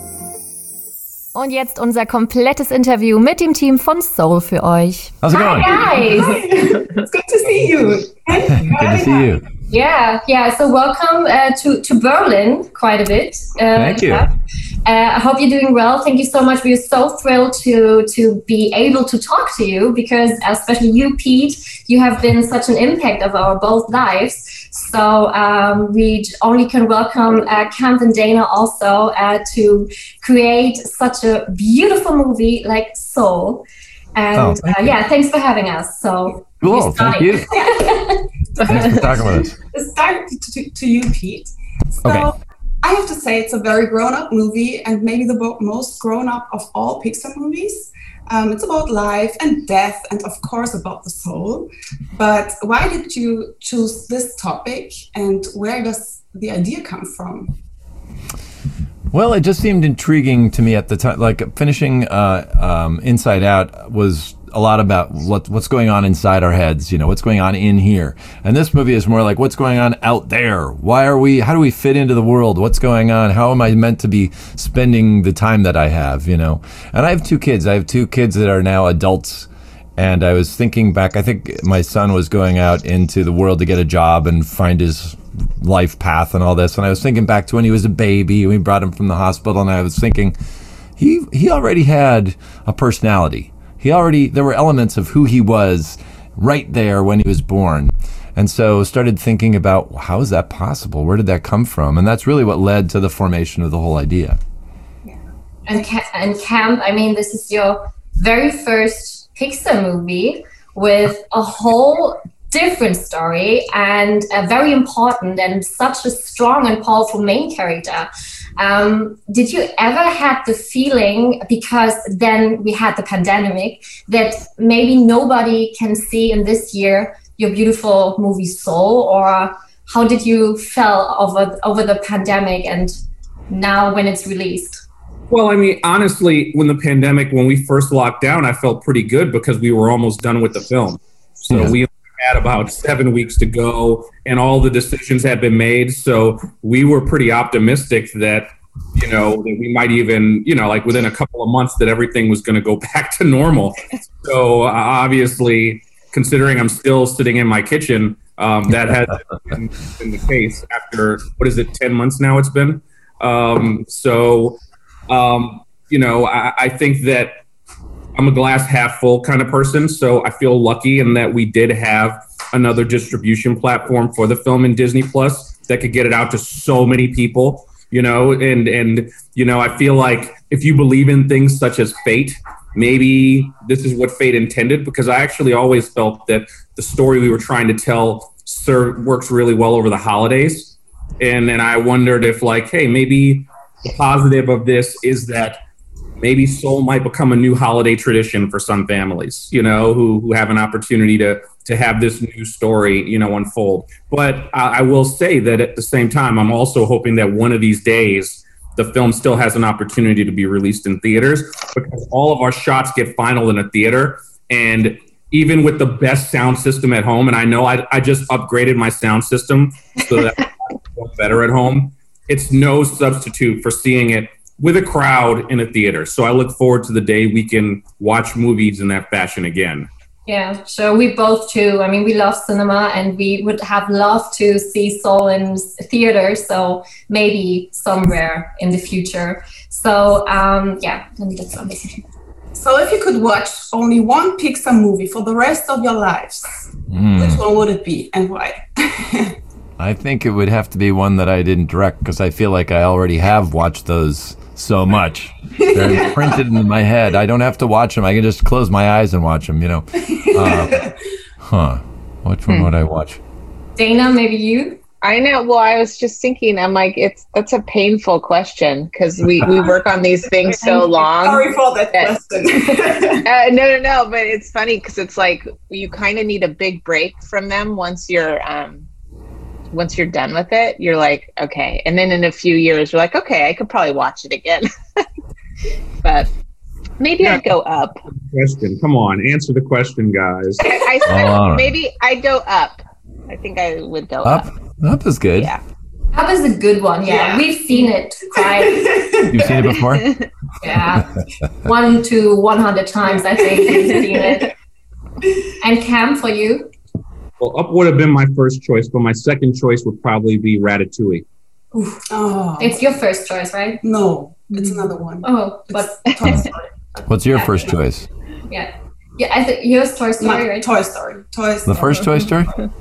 Und jetzt unser komplettes Interview mit dem Team von Soul für euch. How's it going? Hi, guys. It's good to see you. Good to see you. Yeah, yeah. So welcome uh, to to Berlin, quite a bit. Um, Thank you. Uh, I hope you're doing well. Thank you so much. We're so thrilled to to be able to talk to you because, especially you, Pete, you have been such an impact of our both lives. So um, we only can welcome uh, Camp and Dana also uh, to create such a beautiful movie like Soul. And oh, thank uh, yeah, thanks for having us. So cool. Thank you. Thanks for talking with us. Let's start to, to you, Pete. So Okay. I have to say it's a very grown-up movie and maybe the bo- most grown-up of all Pixar movies. Um, it's about life and death and of course about the soul. But why did you choose this topic and where does the idea come from? Well, it just seemed intriguing to me at the time. Like finishing uh, um, Inside Out was a lot about what, what's going on inside our heads, you know, what's going on in here. And this movie is more like what's going on out there. Why are we, how do we fit into the world? What's going on? How am I meant to be spending the time that I have, you know? And I have two kids. I have two kids that are now adults. And I was thinking back, I think my son was going out into the world to get a job and find his life path and all this. And I was thinking back to when he was a baby, we brought him from the hospital, and I was thinking, he he already had a personality. He already, there were elements of who he was right there when he was born. And so started thinking about, well, how is that possible? Where did that come from? And that's really what led to the formation of the whole idea. Yeah. And, Ca- and Camp, I mean, this is your very first Pixar movie with a whole different story and a very important and such a strong and powerful main character. Um, did you ever have the feeling, because then we had the pandemic, that maybe nobody can see in this year your beautiful movie Soul? Or how did you feel over over the pandemic and now when it's released? Well, I mean, honestly, when the pandemic, when we first locked down, I felt pretty good because we were almost done with the film. So yeah. we had about seven weeks to go and all the decisions had been made. So we were pretty optimistic that, you know, that we might even, you know, like within a couple of months that everything was going to go back to normal. So uh, obviously, considering I'm still sitting in my kitchen, um, that has been, been the case after, what is it, ten months now it's been? Um, so... Um, you know, I, I think that I'm a glass half full kind of person. So I feel lucky in that we did have another distribution platform for the film in Disney Plus that could get it out to so many people, you know, and, and, you know, I feel like if you believe in things such as fate, maybe this is what fate intended, because I actually always felt that the story we were trying to tell serve, works really well over the holidays. And then I wondered if like, hey, maybe the positive of this is that maybe Soul might become a new holiday tradition for some families, you know, who, who have an opportunity to to have this new story, you know, unfold. But I, I will say that at the same time, I'm also hoping that one of these days, the film still has an opportunity to be released in theaters, because all of our shots get final in a theater. And even with the best sound system at home, and I know I, I just upgraded my sound system so that it's better at home, it's no substitute for seeing it with a crowd in a theater. So I look forward to the day we can watch movies in that fashion again. Yeah, so we both too. I mean, we love cinema and we would have loved to see Soul in theater. So maybe somewhere in the future. So um, yeah, let me get some. So if you could watch only one Pixar movie for the rest of your lives, mm. which one would it be and why? I think it would have to be one that I didn't direct, because I feel like I already have watched those so much. They're printed in my head. I don't have to watch them. I can just close my eyes and watch them, you know. Uh, huh. Which one hmm. would I watch? Dana, maybe you? I know. Well, I was just thinking, I'm like, it's that's a painful question, because we, we work on these things so long. Sorry for that, that question. uh, no, no, no. But it's funny because it's like you kind of need a big break from them once you're um, once you're done with it. You're like, okay. And then in a few years, you're like, okay, I could probably watch it again. But maybe yeah. I'd go up. Question. Come on, answer the question, guys. I, I said oh. maybe I'd go up. I think I would go up. Up, up is good. Yeah. Up is a good one. Yeah, yeah. We've seen it. Right? You've seen it before? Yeah, one to one hundred times. I think we've seen it. And Cam, for you? Well, Up would have been my first choice, but my second choice would probably be Ratatouille. Oof. Oh, it's your first choice, right? No, it's another one. Oh, but Toy Story. What's your first choice? Yeah, yeah. I think yours Toy Story, My, right? Toy Story. Toy Story. The first Toy Story?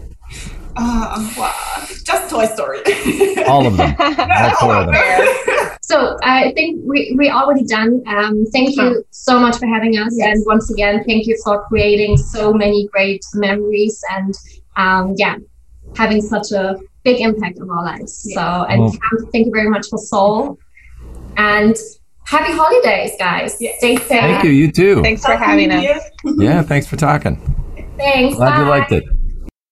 Uh, wow. Just Toy Story. All of them. All four of them. So I think we we already done. Um, thank you so much for having us, yes. And once again, thank you for creating so many great memories and um, yeah, having such a big impact on our lives. Yeah. So and well, Cam, thank you very much for Soul, and happy holidays, guys. Yes. Stay safe. Thank you. You too. Thanks for having us. Yeah, thanks for talking. Thanks. Glad Bye. you liked it.